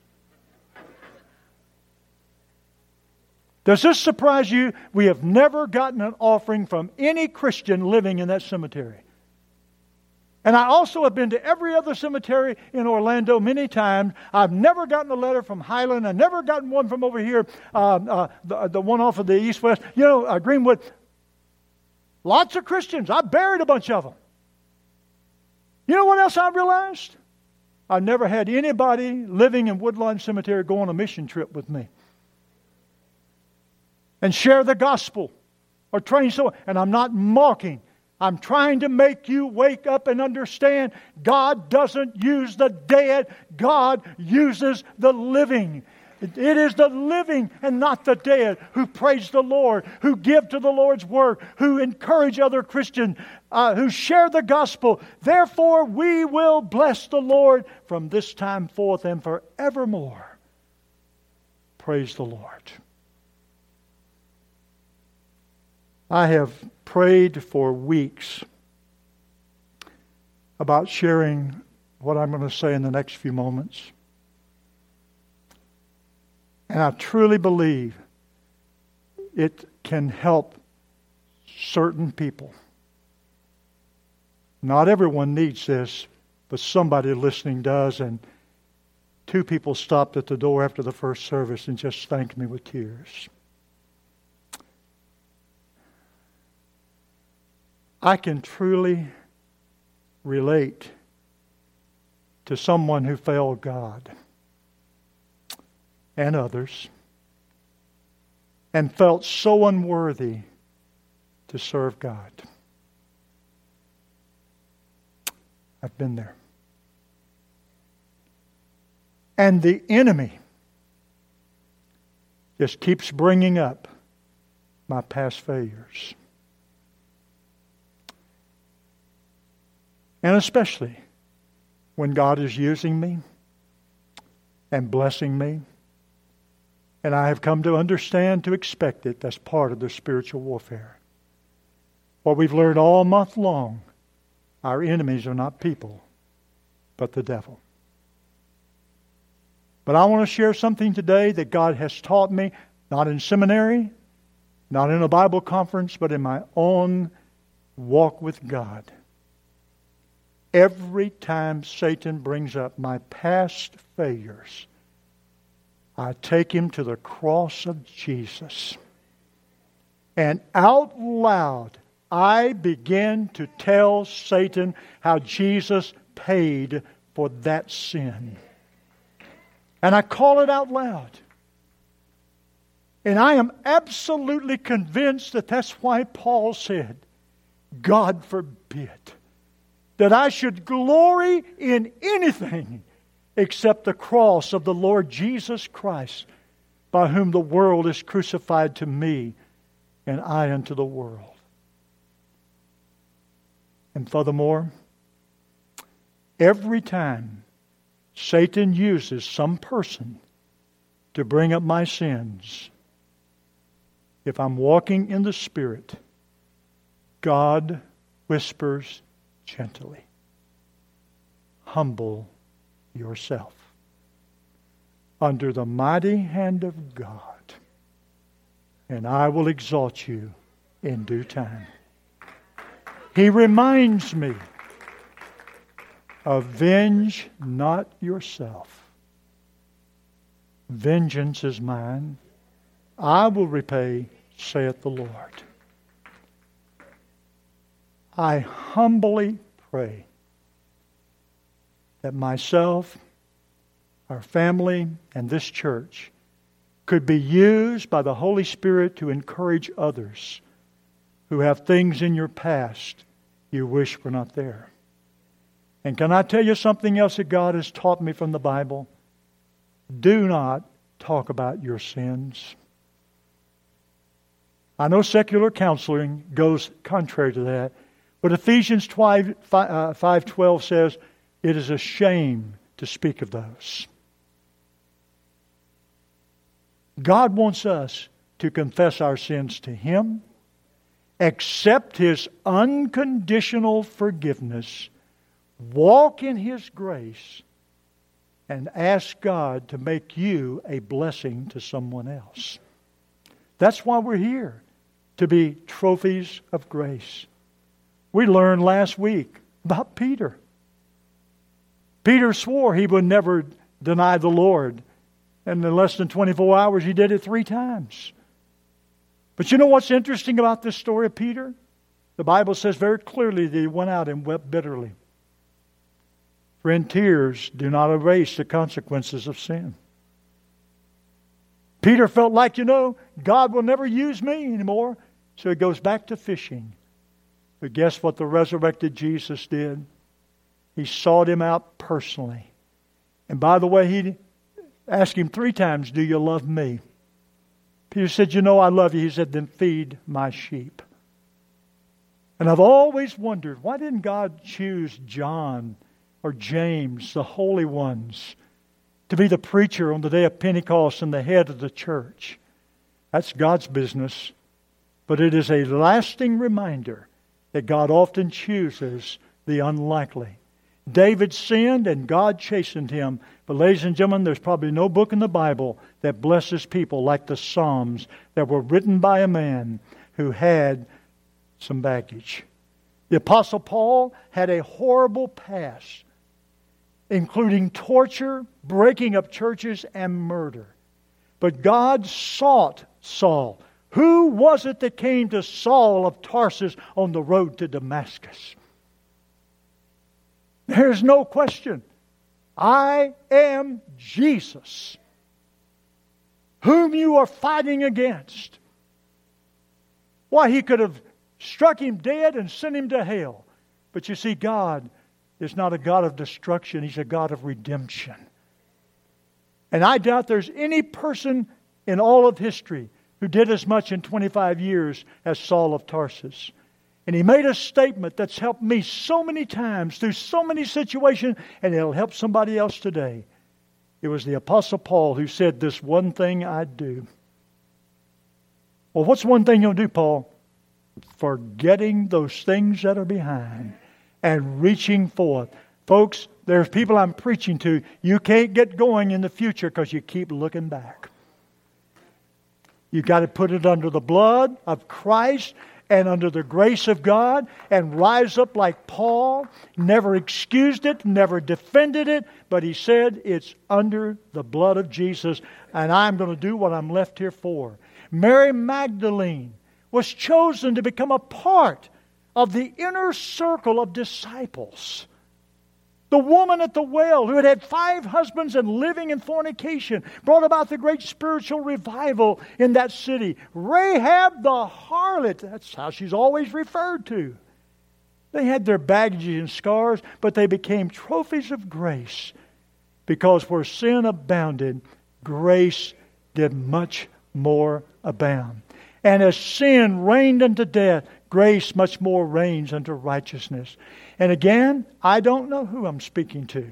Does this surprise you? We have never gotten an offering from any Christian living in that cemetery. And I also have been to every other cemetery in Orlando many times. I've never gotten a letter from Highland. I've never gotten one from over here, the one off of the east-west. You know, Greenwood. Lots of Christians. I buried a bunch of them. You know what else I realized? I've never had anybody living in Woodlawn Cemetery go on a mission trip with me and share the gospel or train someone. And I'm not mocking. I'm trying to make you wake up and understand God doesn't use the dead. God uses the living. It is the living and not the dead who praise the Lord, who give to the Lord's work, who encourage other Christians, who share the gospel. Therefore, we will bless the Lord from this time forth and forevermore. Praise the Lord. I have prayed for weeks about sharing what I'm going to say in the next few moments. And I truly believe it can help certain people. Not everyone needs this, but somebody listening does. And 2 people stopped at the door after the first service and just thanked me with tears. I can truly relate to someone who failed God and others and felt so unworthy to serve God. I've been there. And the enemy just keeps bringing up my past failures. And especially when God is using me and blessing me. And I have come to understand, to expect it. That's part of the spiritual warfare. What we've learned all month long, our enemies are not people, but the devil. But I want to share something today that God has taught me, not in seminary, not in a Bible conference, but in my own walk with God. Every time Satan brings up my past failures, I take him to the cross of Jesus. And out loud, I begin to tell Satan how Jesus paid for that sin. And I call it out loud. And I am absolutely convinced that that's why Paul said, God forbid that I should glory in anything except the cross of the Lord Jesus Christ, by whom the world is crucified to me and I unto the world. And furthermore, every time Satan uses some person to bring up my sins, if I'm walking in the Spirit, God whispers gently, humble yourself. under the mighty hand of God, and I will exalt you in due time. He reminds me, avenge not yourself. Vengeance is mine. I will repay, saith the Lord. I humbly pray that myself, our family, and this church could be used by the Holy Spirit to encourage others who have things in your past you wish were not there. And can I tell you something else that God has taught me from the Bible? Do not talk about your sins. I know secular counseling goes contrary to that, but Ephesians 5:12 says, it is a shame to speak of those. God wants us to confess our sins to Him, accept His unconditional forgiveness, walk in His grace, and ask God to make you a blessing to someone else. That's why we're here, to be trophies of grace. We learned last week about Peter. Peter swore he would never deny the Lord. And in less than 24 hours, he did it 3 times. But you know what's interesting about this story of Peter? The Bible says very clearly that he went out and wept bitterly. Friend, tears do not erase the consequences of sin. Peter felt like, God will never use me anymore. So he goes back to fishing. But guess what the resurrected Jesus did? He sought him out personally. And by the way, he asked him 3 times, do you love me? Peter said, I love you. He said, then feed my sheep. And I've always wondered, why didn't God choose John or James, the holy ones, to be the preacher on the day of Pentecost and the head of the church? That's God's business. But it is a lasting reminder that God often chooses the unlikely. David sinned and God chastened him. But ladies and gentlemen, there's probably no book in the Bible that blesses people like the Psalms that were written by a man who had some baggage. The Apostle Paul had a horrible past, including torture, breaking up churches, and murder. But God sought Saul. Who was it that came to Saul of Tarsus on the road to Damascus? There's no question. I am Jesus, whom you are fighting against. Why, he could have struck him dead and sent him to hell. But you see, God is not a God of destruction. He's a God of redemption. And I doubt there's any person in all of history who did as much in 25 years as Saul of Tarsus. And he made a statement that's helped me so many times through so many situations, and it'll help somebody else today. It was the Apostle Paul who said, this one thing I do. Well, what's one thing you'll do, Paul? Forgetting those things that are behind and reaching forth. Folks, there's people I'm preaching to. You can't get going in the future because you keep looking back. You've got to put it under the blood of Christ and under the grace of God and rise up like Paul. Never excused it, never defended it, but he said it's under the blood of Jesus and I'm going to do what I'm left here for. Mary Magdalene was chosen to become a part of the inner circle of disciples. The woman at the well who had had 5 husbands and living in fornication brought about the great spiritual revival in that city. Rahab the harlot, that's how she's always referred to. They had their baggage and scars, but they became trophies of grace because where sin abounded, grace did much more abound. And as sin reigned unto death, grace much more reigns unto righteousness. And again, I don't know who I'm speaking to.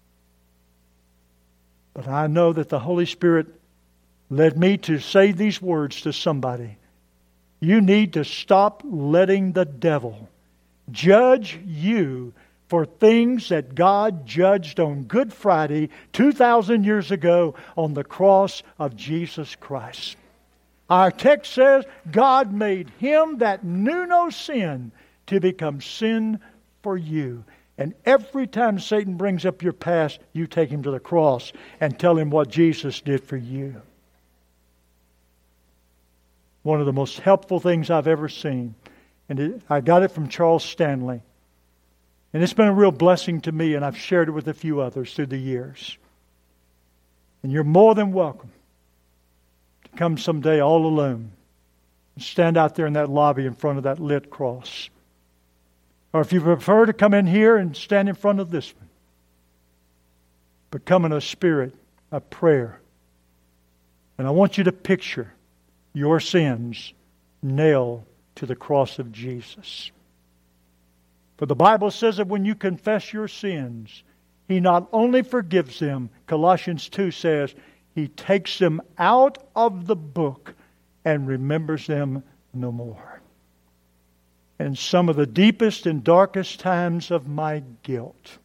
But I know that the Holy Spirit led me to say these words to somebody. You need to stop letting the devil judge you for things that God judged on Good Friday 2,000 years ago on the cross of Jesus Christ. Our text says, God made Him that knew no sin to become sin for you. And every time Satan brings up your past, you take him to the cross and tell him what Jesus did for you. One of the most helpful things I've ever seen. And I got it from Charles Stanley. And it's been a real blessing to me, and I've shared it with a few others through the years. And you're more than welcome to come someday all alone and stand out there in that lobby in front of that lit cross. Or if you prefer to come in here and stand in front of this one, but come in a spirit of prayer. And I want you to picture your sins nailed to the cross of Jesus. For the Bible says that when you confess your sins, He not only forgives them, Colossians 2 says, He takes them out of the book and remembers them no more. In some of the deepest and darkest times of my guilt,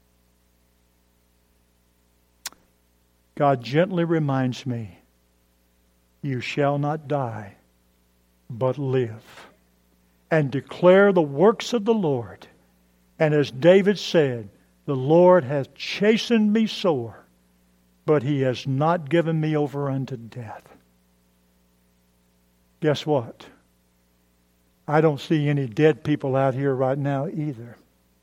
God gently reminds me, you shall not die, but live, and declare the works of the Lord. And as David said, the Lord hath chastened me sore, but He has not given me over unto death. Guess what? I don't see any dead people out here right now either.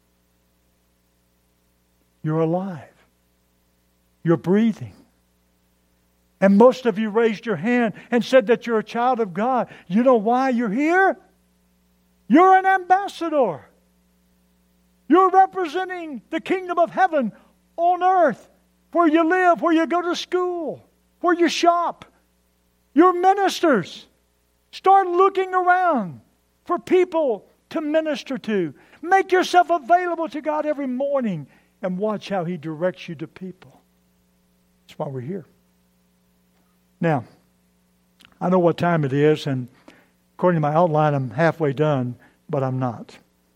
You're alive. You're breathing. And most of you raised your hand and said that you're a child of God. You know why you're here? You're an ambassador. You're representing the kingdom of heaven on earth, where you live, where you go to school, where you shop. You're ministers. Start looking around for people to minister to. Make yourself available to God every morning and watch how He directs you to people. That's why we're here. Now, I know what time it is, and according to my outline, I'm halfway done, but I'm not.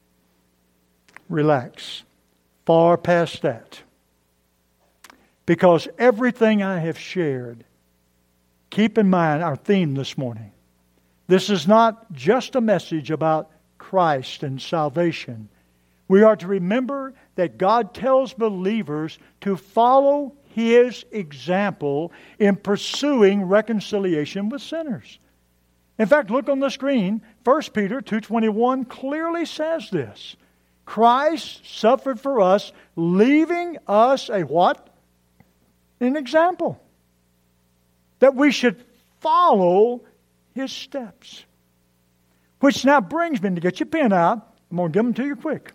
Relax. Far past that. Because everything I have shared, keep in mind our theme this morning. This is not just a message about Christ and salvation. We are to remember that God tells believers to follow His example in pursuing reconciliation with sinners. In fact, look on the screen. 1 Peter 2:21 clearly says this. Christ suffered for us, leaving us a what? An example. That we should follow His steps. Which now brings me to get your pen out. I'm going to give them to you quick.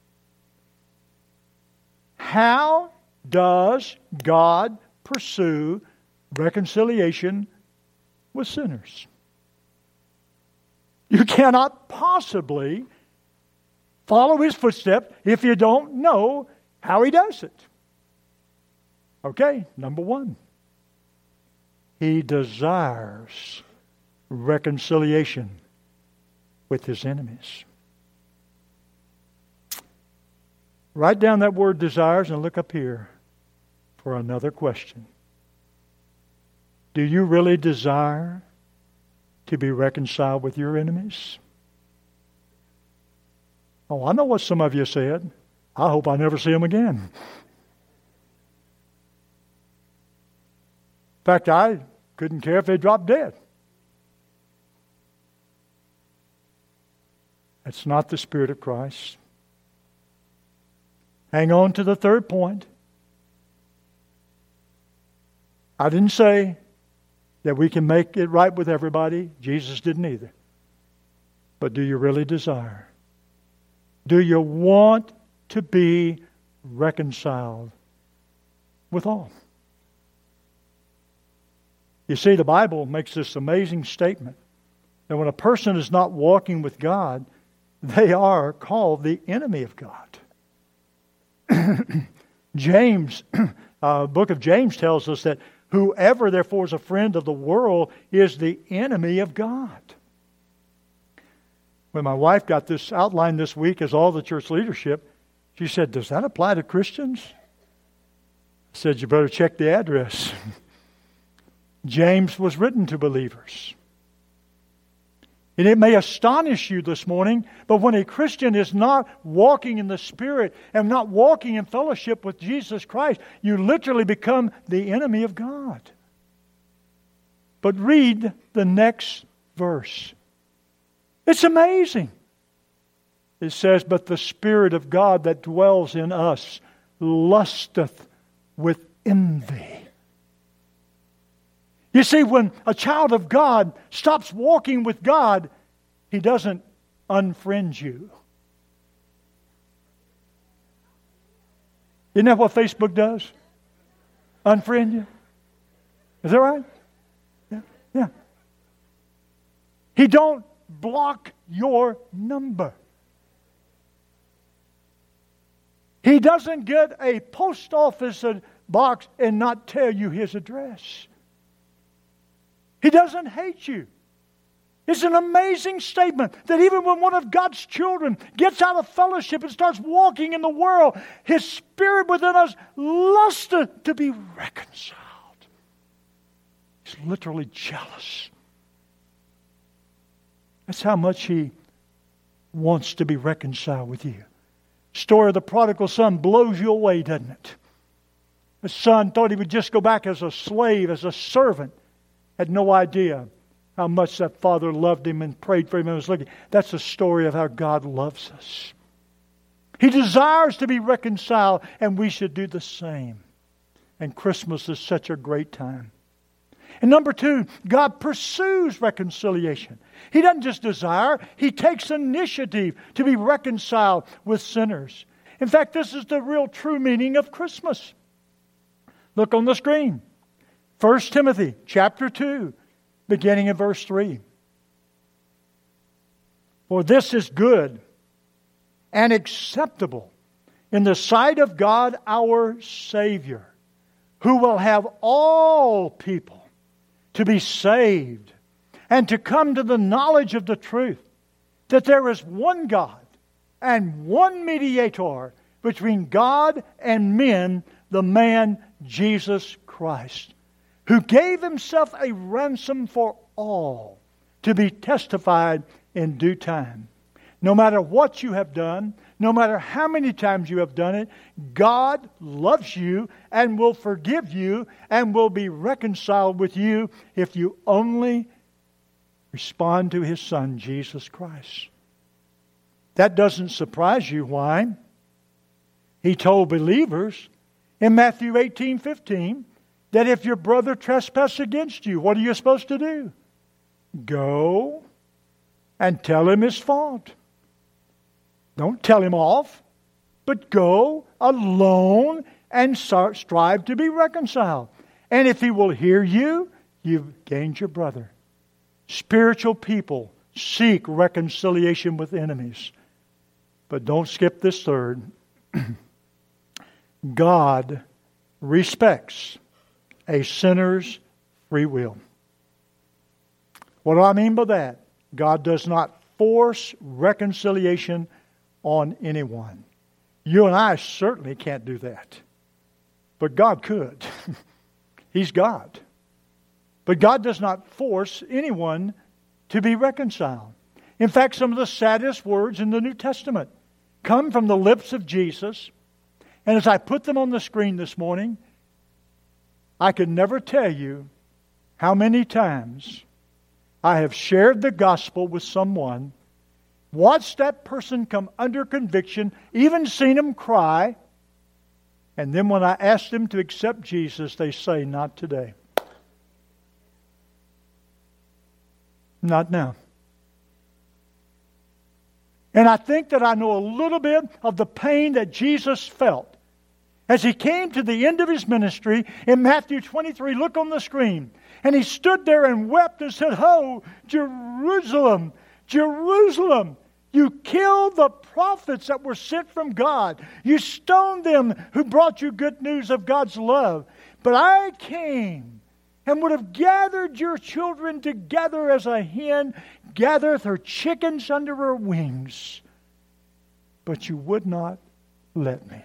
How does God pursue reconciliation with sinners? You cannot possibly follow His footsteps if you don't know how He does it. Okay, number one. He desires reconciliation with His enemies. Write down that word desires and look up here for another question. Do you really desire to be reconciled with your enemies? Oh, I know what some of you said. I hope I never see them again. In fact, I couldn't care if they dropped dead. That's not the Spirit of Christ. Hang on to the third point. I didn't say that we can make it right with everybody. Jesus didn't either. But do you really desire? Do you want to be reconciled with all? You see, the Bible makes this amazing statement that when a person is not walking with God, they are called the enemy of God. James, book of James tells us that whoever therefore is a friend of the world is the enemy of God. When my wife got this outline this week as all the church leadership, She said, does that apply to Christians? I said, you better check the address. James was written to believers. And it may astonish you this morning, but when a Christian is not walking in the Spirit and not walking in fellowship with Jesus Christ, you literally become the enemy of God. But read the next verse. It's amazing. It says, but the Spirit of God that dwells in us lusteth within thee. You see, when a child of God stops walking with God, he doesn't unfriend you. Isn't that what Facebook does? Unfriend you? Is that right? Yeah. He don't block your number. He doesn't get a post office box and not tell you his address. He doesn't hate you. It's an amazing statement that even when one of God's children gets out of fellowship and starts walking in the world, His Spirit within us lusted to be reconciled. He's literally jealous. That's how much He wants to be reconciled with you. Story of the prodigal son blows you away, doesn't it? The son thought he would just go back as a slave, as a servant. Had no idea how much that father loved him and prayed for him and was looking. That's a story of how God loves us. He desires to be reconciled, and we should do the same. And Christmas is such a great time. And number two, God pursues reconciliation. He doesn't just desire, He takes initiative to be reconciled with sinners. In fact, this is the real true meaning of Christmas. Look on the screen. 1 Timothy chapter 2, beginning in verse 3. For this is good and acceptable in the sight of God our Savior, who will have all people to be saved and to come to the knowledge of the truth, that there is one God and one mediator between God and men, the man Jesus Christ, who gave Himself a ransom for all, to be testified in due time. No matter what you have done, no matter how many times you have done it, God loves you and will forgive you and will be reconciled with you if you only respond to His Son, Jesus Christ. That doesn't surprise you. Why? He told believers in Matthew 18:15, that if your brother trespasses against you, what are you supposed to do? Go and tell him his fault. Don't tell him off, but go alone and strive to be reconciled. And if he will hear you, you've gained your brother. Spiritual people seek reconciliation with enemies. But don't skip this third. God respects a sinner's free will. What do I mean by that? God does not force reconciliation on anyone. You and I certainly can't do that. But God could. He's God. But God does not force anyone to be reconciled. In fact, some of the saddest words in the New Testament come from the lips of Jesus. And as I put them on the screen this morning, I could never tell you how many times I have shared the gospel with someone, watched that person come under conviction, even seen them cry, and then when I ask them to accept Jesus, they say, not today. Not now. And I think that I know a little bit of the pain that Jesus felt as He came to the end of His ministry in Matthew 23. Look on the screen. And He stood there and wept and said, "Oh, Jerusalem, Jerusalem, you killed the prophets that were sent from God. You stoned them who brought you good news of God's love. But I came and would have gathered your children together as a hen gathereth her chickens under her wings. But you would not let me.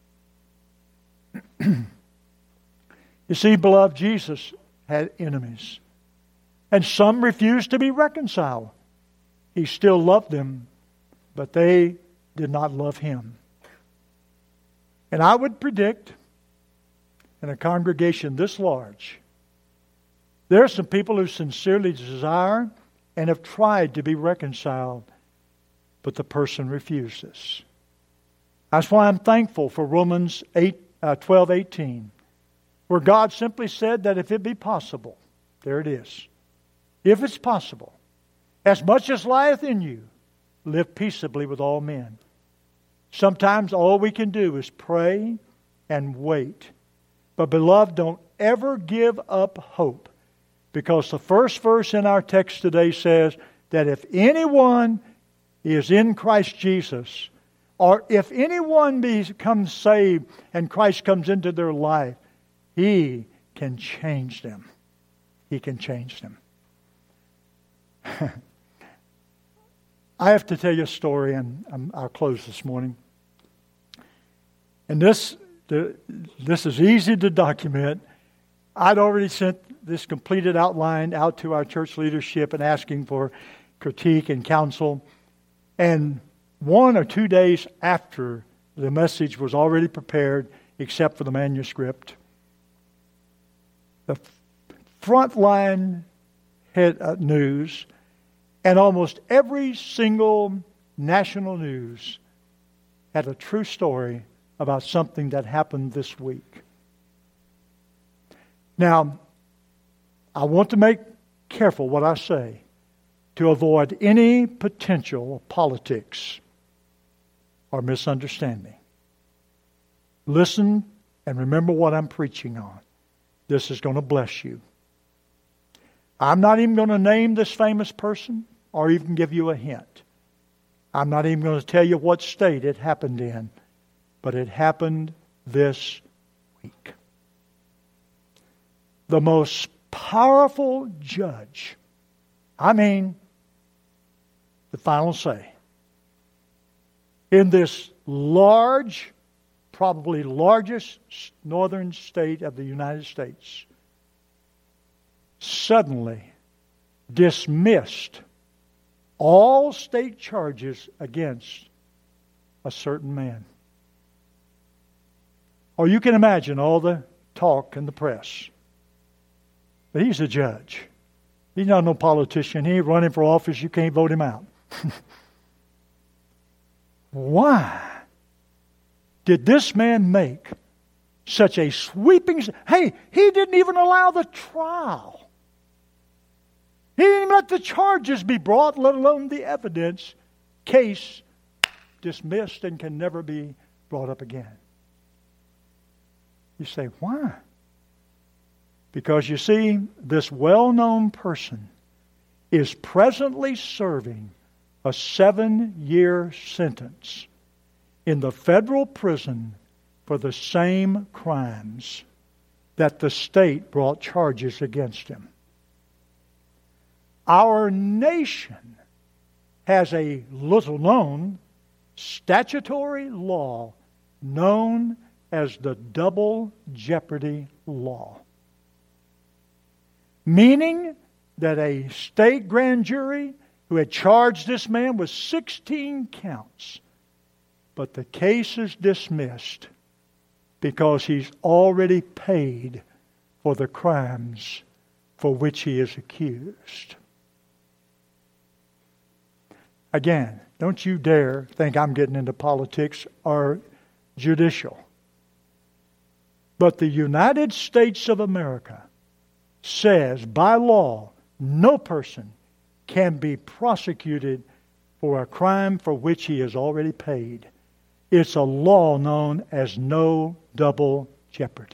You see, beloved, Jesus had enemies. And some refused to be reconciled. He still loved them, but they did not love Him. And I would predict, in a congregation this large, there are some people who sincerely desire and have tried to be reconciled, but the person refuses. That's why I'm thankful for Romans 12:18, where God simply said that if it be possible, there it is, if it's possible, as much as lieth in you, live peaceably with all men. Sometimes all we can do is pray and wait. But beloved, don't ever give up hope, because the first verse in our text today says that if anyone is in Christ Jesus, or if anyone becomes saved and Christ comes into their life, He can change them. He can change them. I have to tell you a story, and I'll close this morning. And this is easy to document. I'd already sent this completed outline out to our church leadership and asking for critique and counsel. And 1 or 2 days after the message was already prepared, except for the manuscript, the frontline news and almost every single national news had a true story about something that happened this week. Now, I want to make careful what I say to avoid any potential politics or misunderstanding. Listen and remember what I'm preaching on. This is going to bless you. I'm not even going to name this famous person or even give you a hint. I'm not even going to tell you what state it happened in, but it happened this week. The most powerful judge, the final say, in this large, probably largest northern state of the United States, suddenly dismissed all state charges against a certain man. Or you can imagine all the talk in the press. But he's a judge. He's not no politician. He ain't running for office. You can't vote him out. Why did this man make such a sweeping... Hey, he didn't even allow the trial. He didn't even let the charges be brought, let alone the evidence. Case dismissed and can never be brought up again. You say, why? Because you see, this well-known person is presently serving a 7-year sentence in the federal prison for the same crimes that the state brought charges against him. Our nation has a little-known statutory law known as the double jeopardy law. Meaning that a state grand jury who had charged this man with 16 counts, but the case is dismissed because he's already paid for the crimes for which he is accused. Again, don't you dare think I'm getting into politics or judicial. But the United States of America says by law no person can be prosecuted for a crime for which he is already paid. It's a law known as no double jeopardy.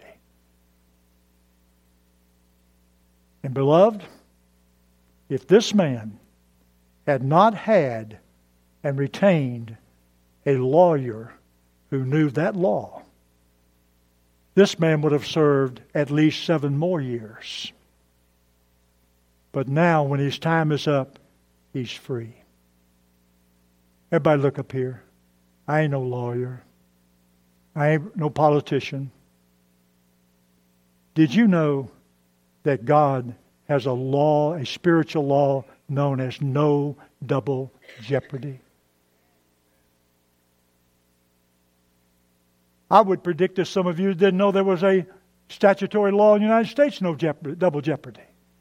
And beloved, if this man had not had and retained a lawyer who knew that law, this man would have served at least 7 more years. But now, when his time is up, he's free. Everybody look up here. I ain't no lawyer. I ain't no politician. Did you know that God has a law, a spiritual law known as no double jeopardy? I would predict that some of you didn't know there was a statutory law in the United States, no double jeopardy.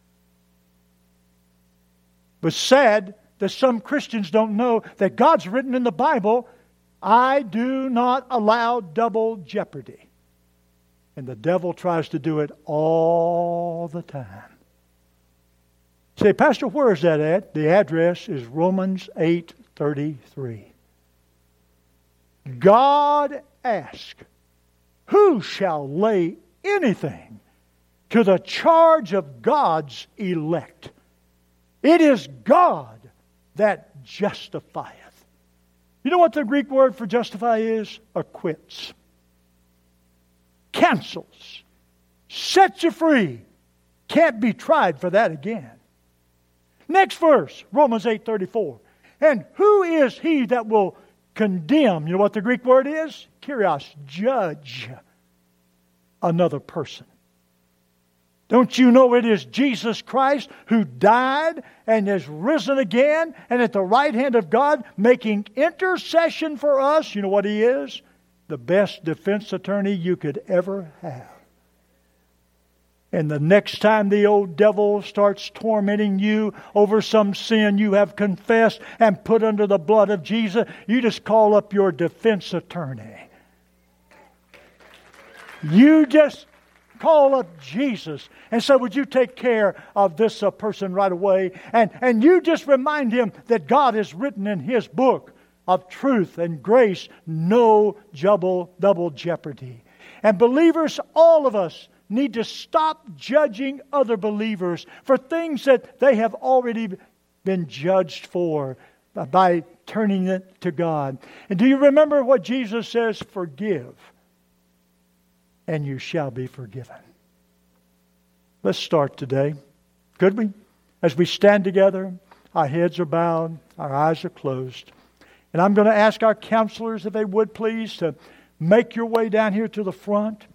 But sad that some Christians don't know that God's written in the Bible, I do not allow double jeopardy. And the devil tries to do it all the time. Say, Pastor, where is that at? The address is Romans 8:33. God asked, who shall lay anything to the charge of God's elect? It is God that justifieth. You know what the Greek word for justify is? Acquits. Cancels. Sets you free. Can't be tried for that again. Next verse, Romans 8:34. And who is he that will condemn? You know what the Greek word is? Kyrios, judge another person. Don't you know it is Jesus Christ who died and has risen again and at the right hand of God making intercession for us? You know what He is? The best defense attorney you could ever have. And the next time the old devil starts tormenting you over some sin you have confessed and put under the blood of Jesus, you just call up your defense attorney. You just call up Jesus and say, would you take care of this person right away? And you just remind him that God has written in His book of truth and grace, no double jeopardy. And believers, all of us, need to stop judging other believers for things that they have already been judged for by turning it to God. And do you remember what Jesus says? Forgive, and you shall be forgiven. Let's start today. Could we? As we stand together, our heads are bowed, our eyes are closed. And I'm going to ask our counselors, if they would please, to make your way down here to the front.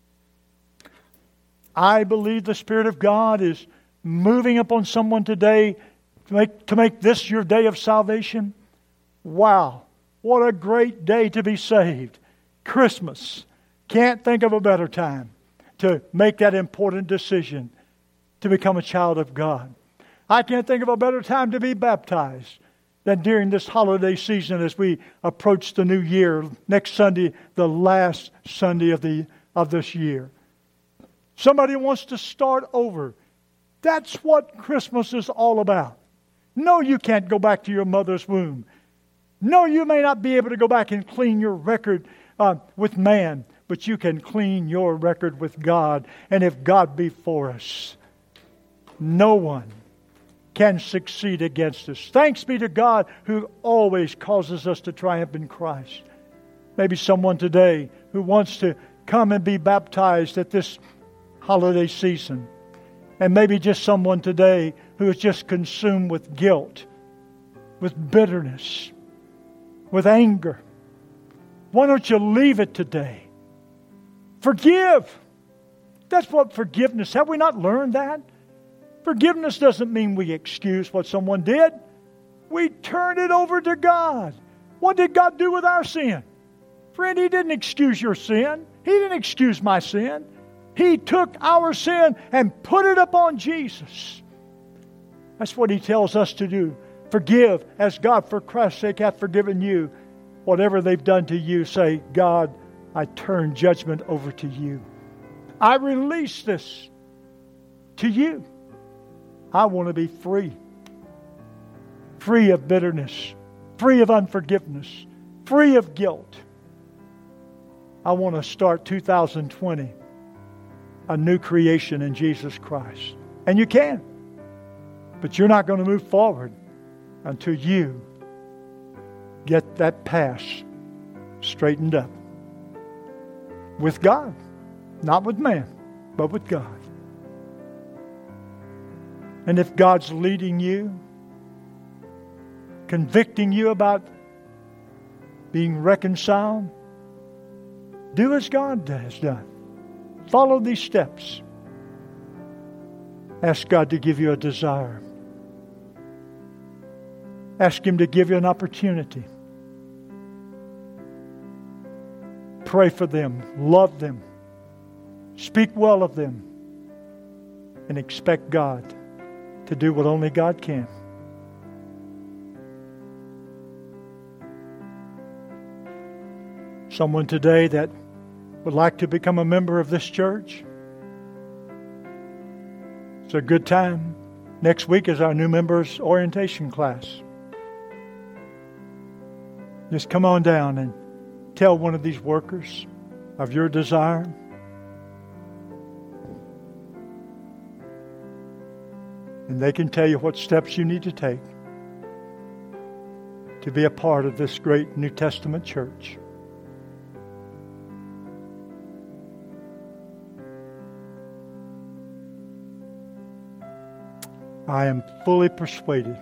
I believe the Spirit of God is moving upon someone today to make this your day of salvation. Wow, what a great day to be saved. Christmas. Can't think of a better time to make that important decision to become a child of God. I can't think of a better time to be baptized than during this holiday season as we approach the new year. Next Sunday, the last Sunday of this year. Somebody wants to start over. That's what Christmas is all about. No, you can't go back to your mother's womb. No, you may not be able to go back and clean your record with man, but you can clean your record with God. And if God be for us, no one can succeed against us. Thanks be to God who always causes us to triumph in Christ. Maybe someone today who wants to come and be baptized at this holiday season. And maybe just someone today who is just consumed with guilt, with bitterness, with anger. Why don't you leave it today? Forgive. That's what forgiveness. Have we not learned that? Forgiveness doesn't mean we excuse what someone did. We turn it over to God. What did God do with our sin? Friend, He didn't excuse your sin. He didn't excuse my sin. He took our sin and put it upon Jesus. That's what He tells us to do. Forgive as God for Christ's sake hath forgiven you. Whatever they've done to you, say, God, I turn judgment over to you. I release this to you. I want to be free. Free of bitterness. Free of unforgiveness. Free of guilt. I want to start 2020 a new creation in Jesus Christ. And you can. But you're not going to move forward until you get that past straightened up. With God. Not with man, but with God. And if God's leading you, convicting you about being reconciled, Do as God has done. Follow these steps. Ask God to give you a desire. Ask Him to give you an opportunity. Pray for them. Love them. Speak well of them. And expect God to do what only God can. Someone today that would like to become a member of this church, it's a good time. Next week is our new members orientation class. Just come on down and tell one of these workers of your desire. And they can tell you what steps you need to take to be a part of this great New Testament church. I am fully persuaded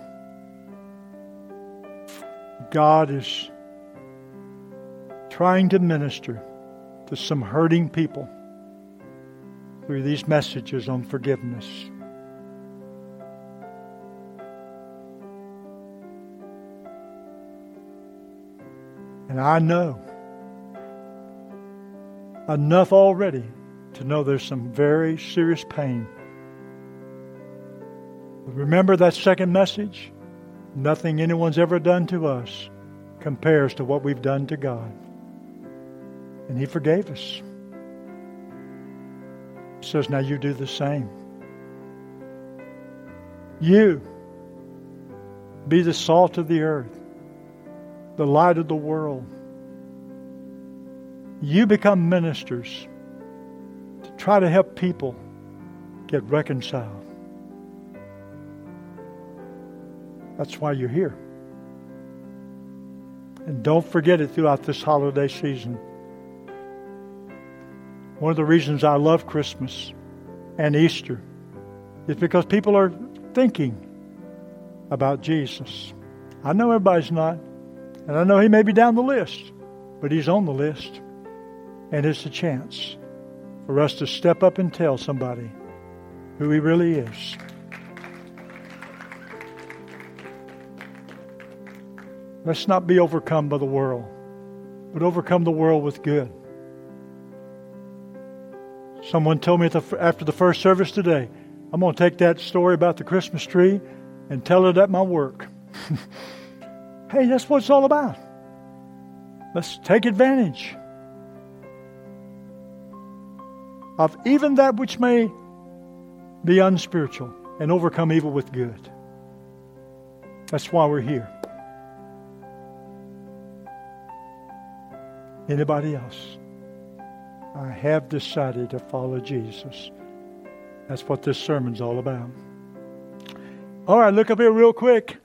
God is trying to minister to some hurting people through these messages on forgiveness. And I know enough already to know there's some very serious pain. But remember that second message? Nothing anyone's ever done to us compares to what we've done to God. And He forgave us. He says, now you do the same. You be the salt of the earth, the light of the world. You become ministers to try to help people get reconciled. That's why you're here. And don't forget it throughout this holiday season. One of the reasons I love Christmas and Easter is because people are thinking about Jesus. I know everybody's not. And I know He may be down the list, but He's on the list. And it's a chance for us to step up and tell somebody who He really is. Let's not be overcome by the world, but overcome the world with good. Someone told me after the first service today, I'm going to take that story about the Christmas tree and tell it at my work. Hey, that's what it's all about. Let's take advantage of even that which may be unspiritual and overcome evil with good. That's why we're here. Anybody else? I have decided to follow Jesus. That's what this sermon's all about. All right, look up here real quick.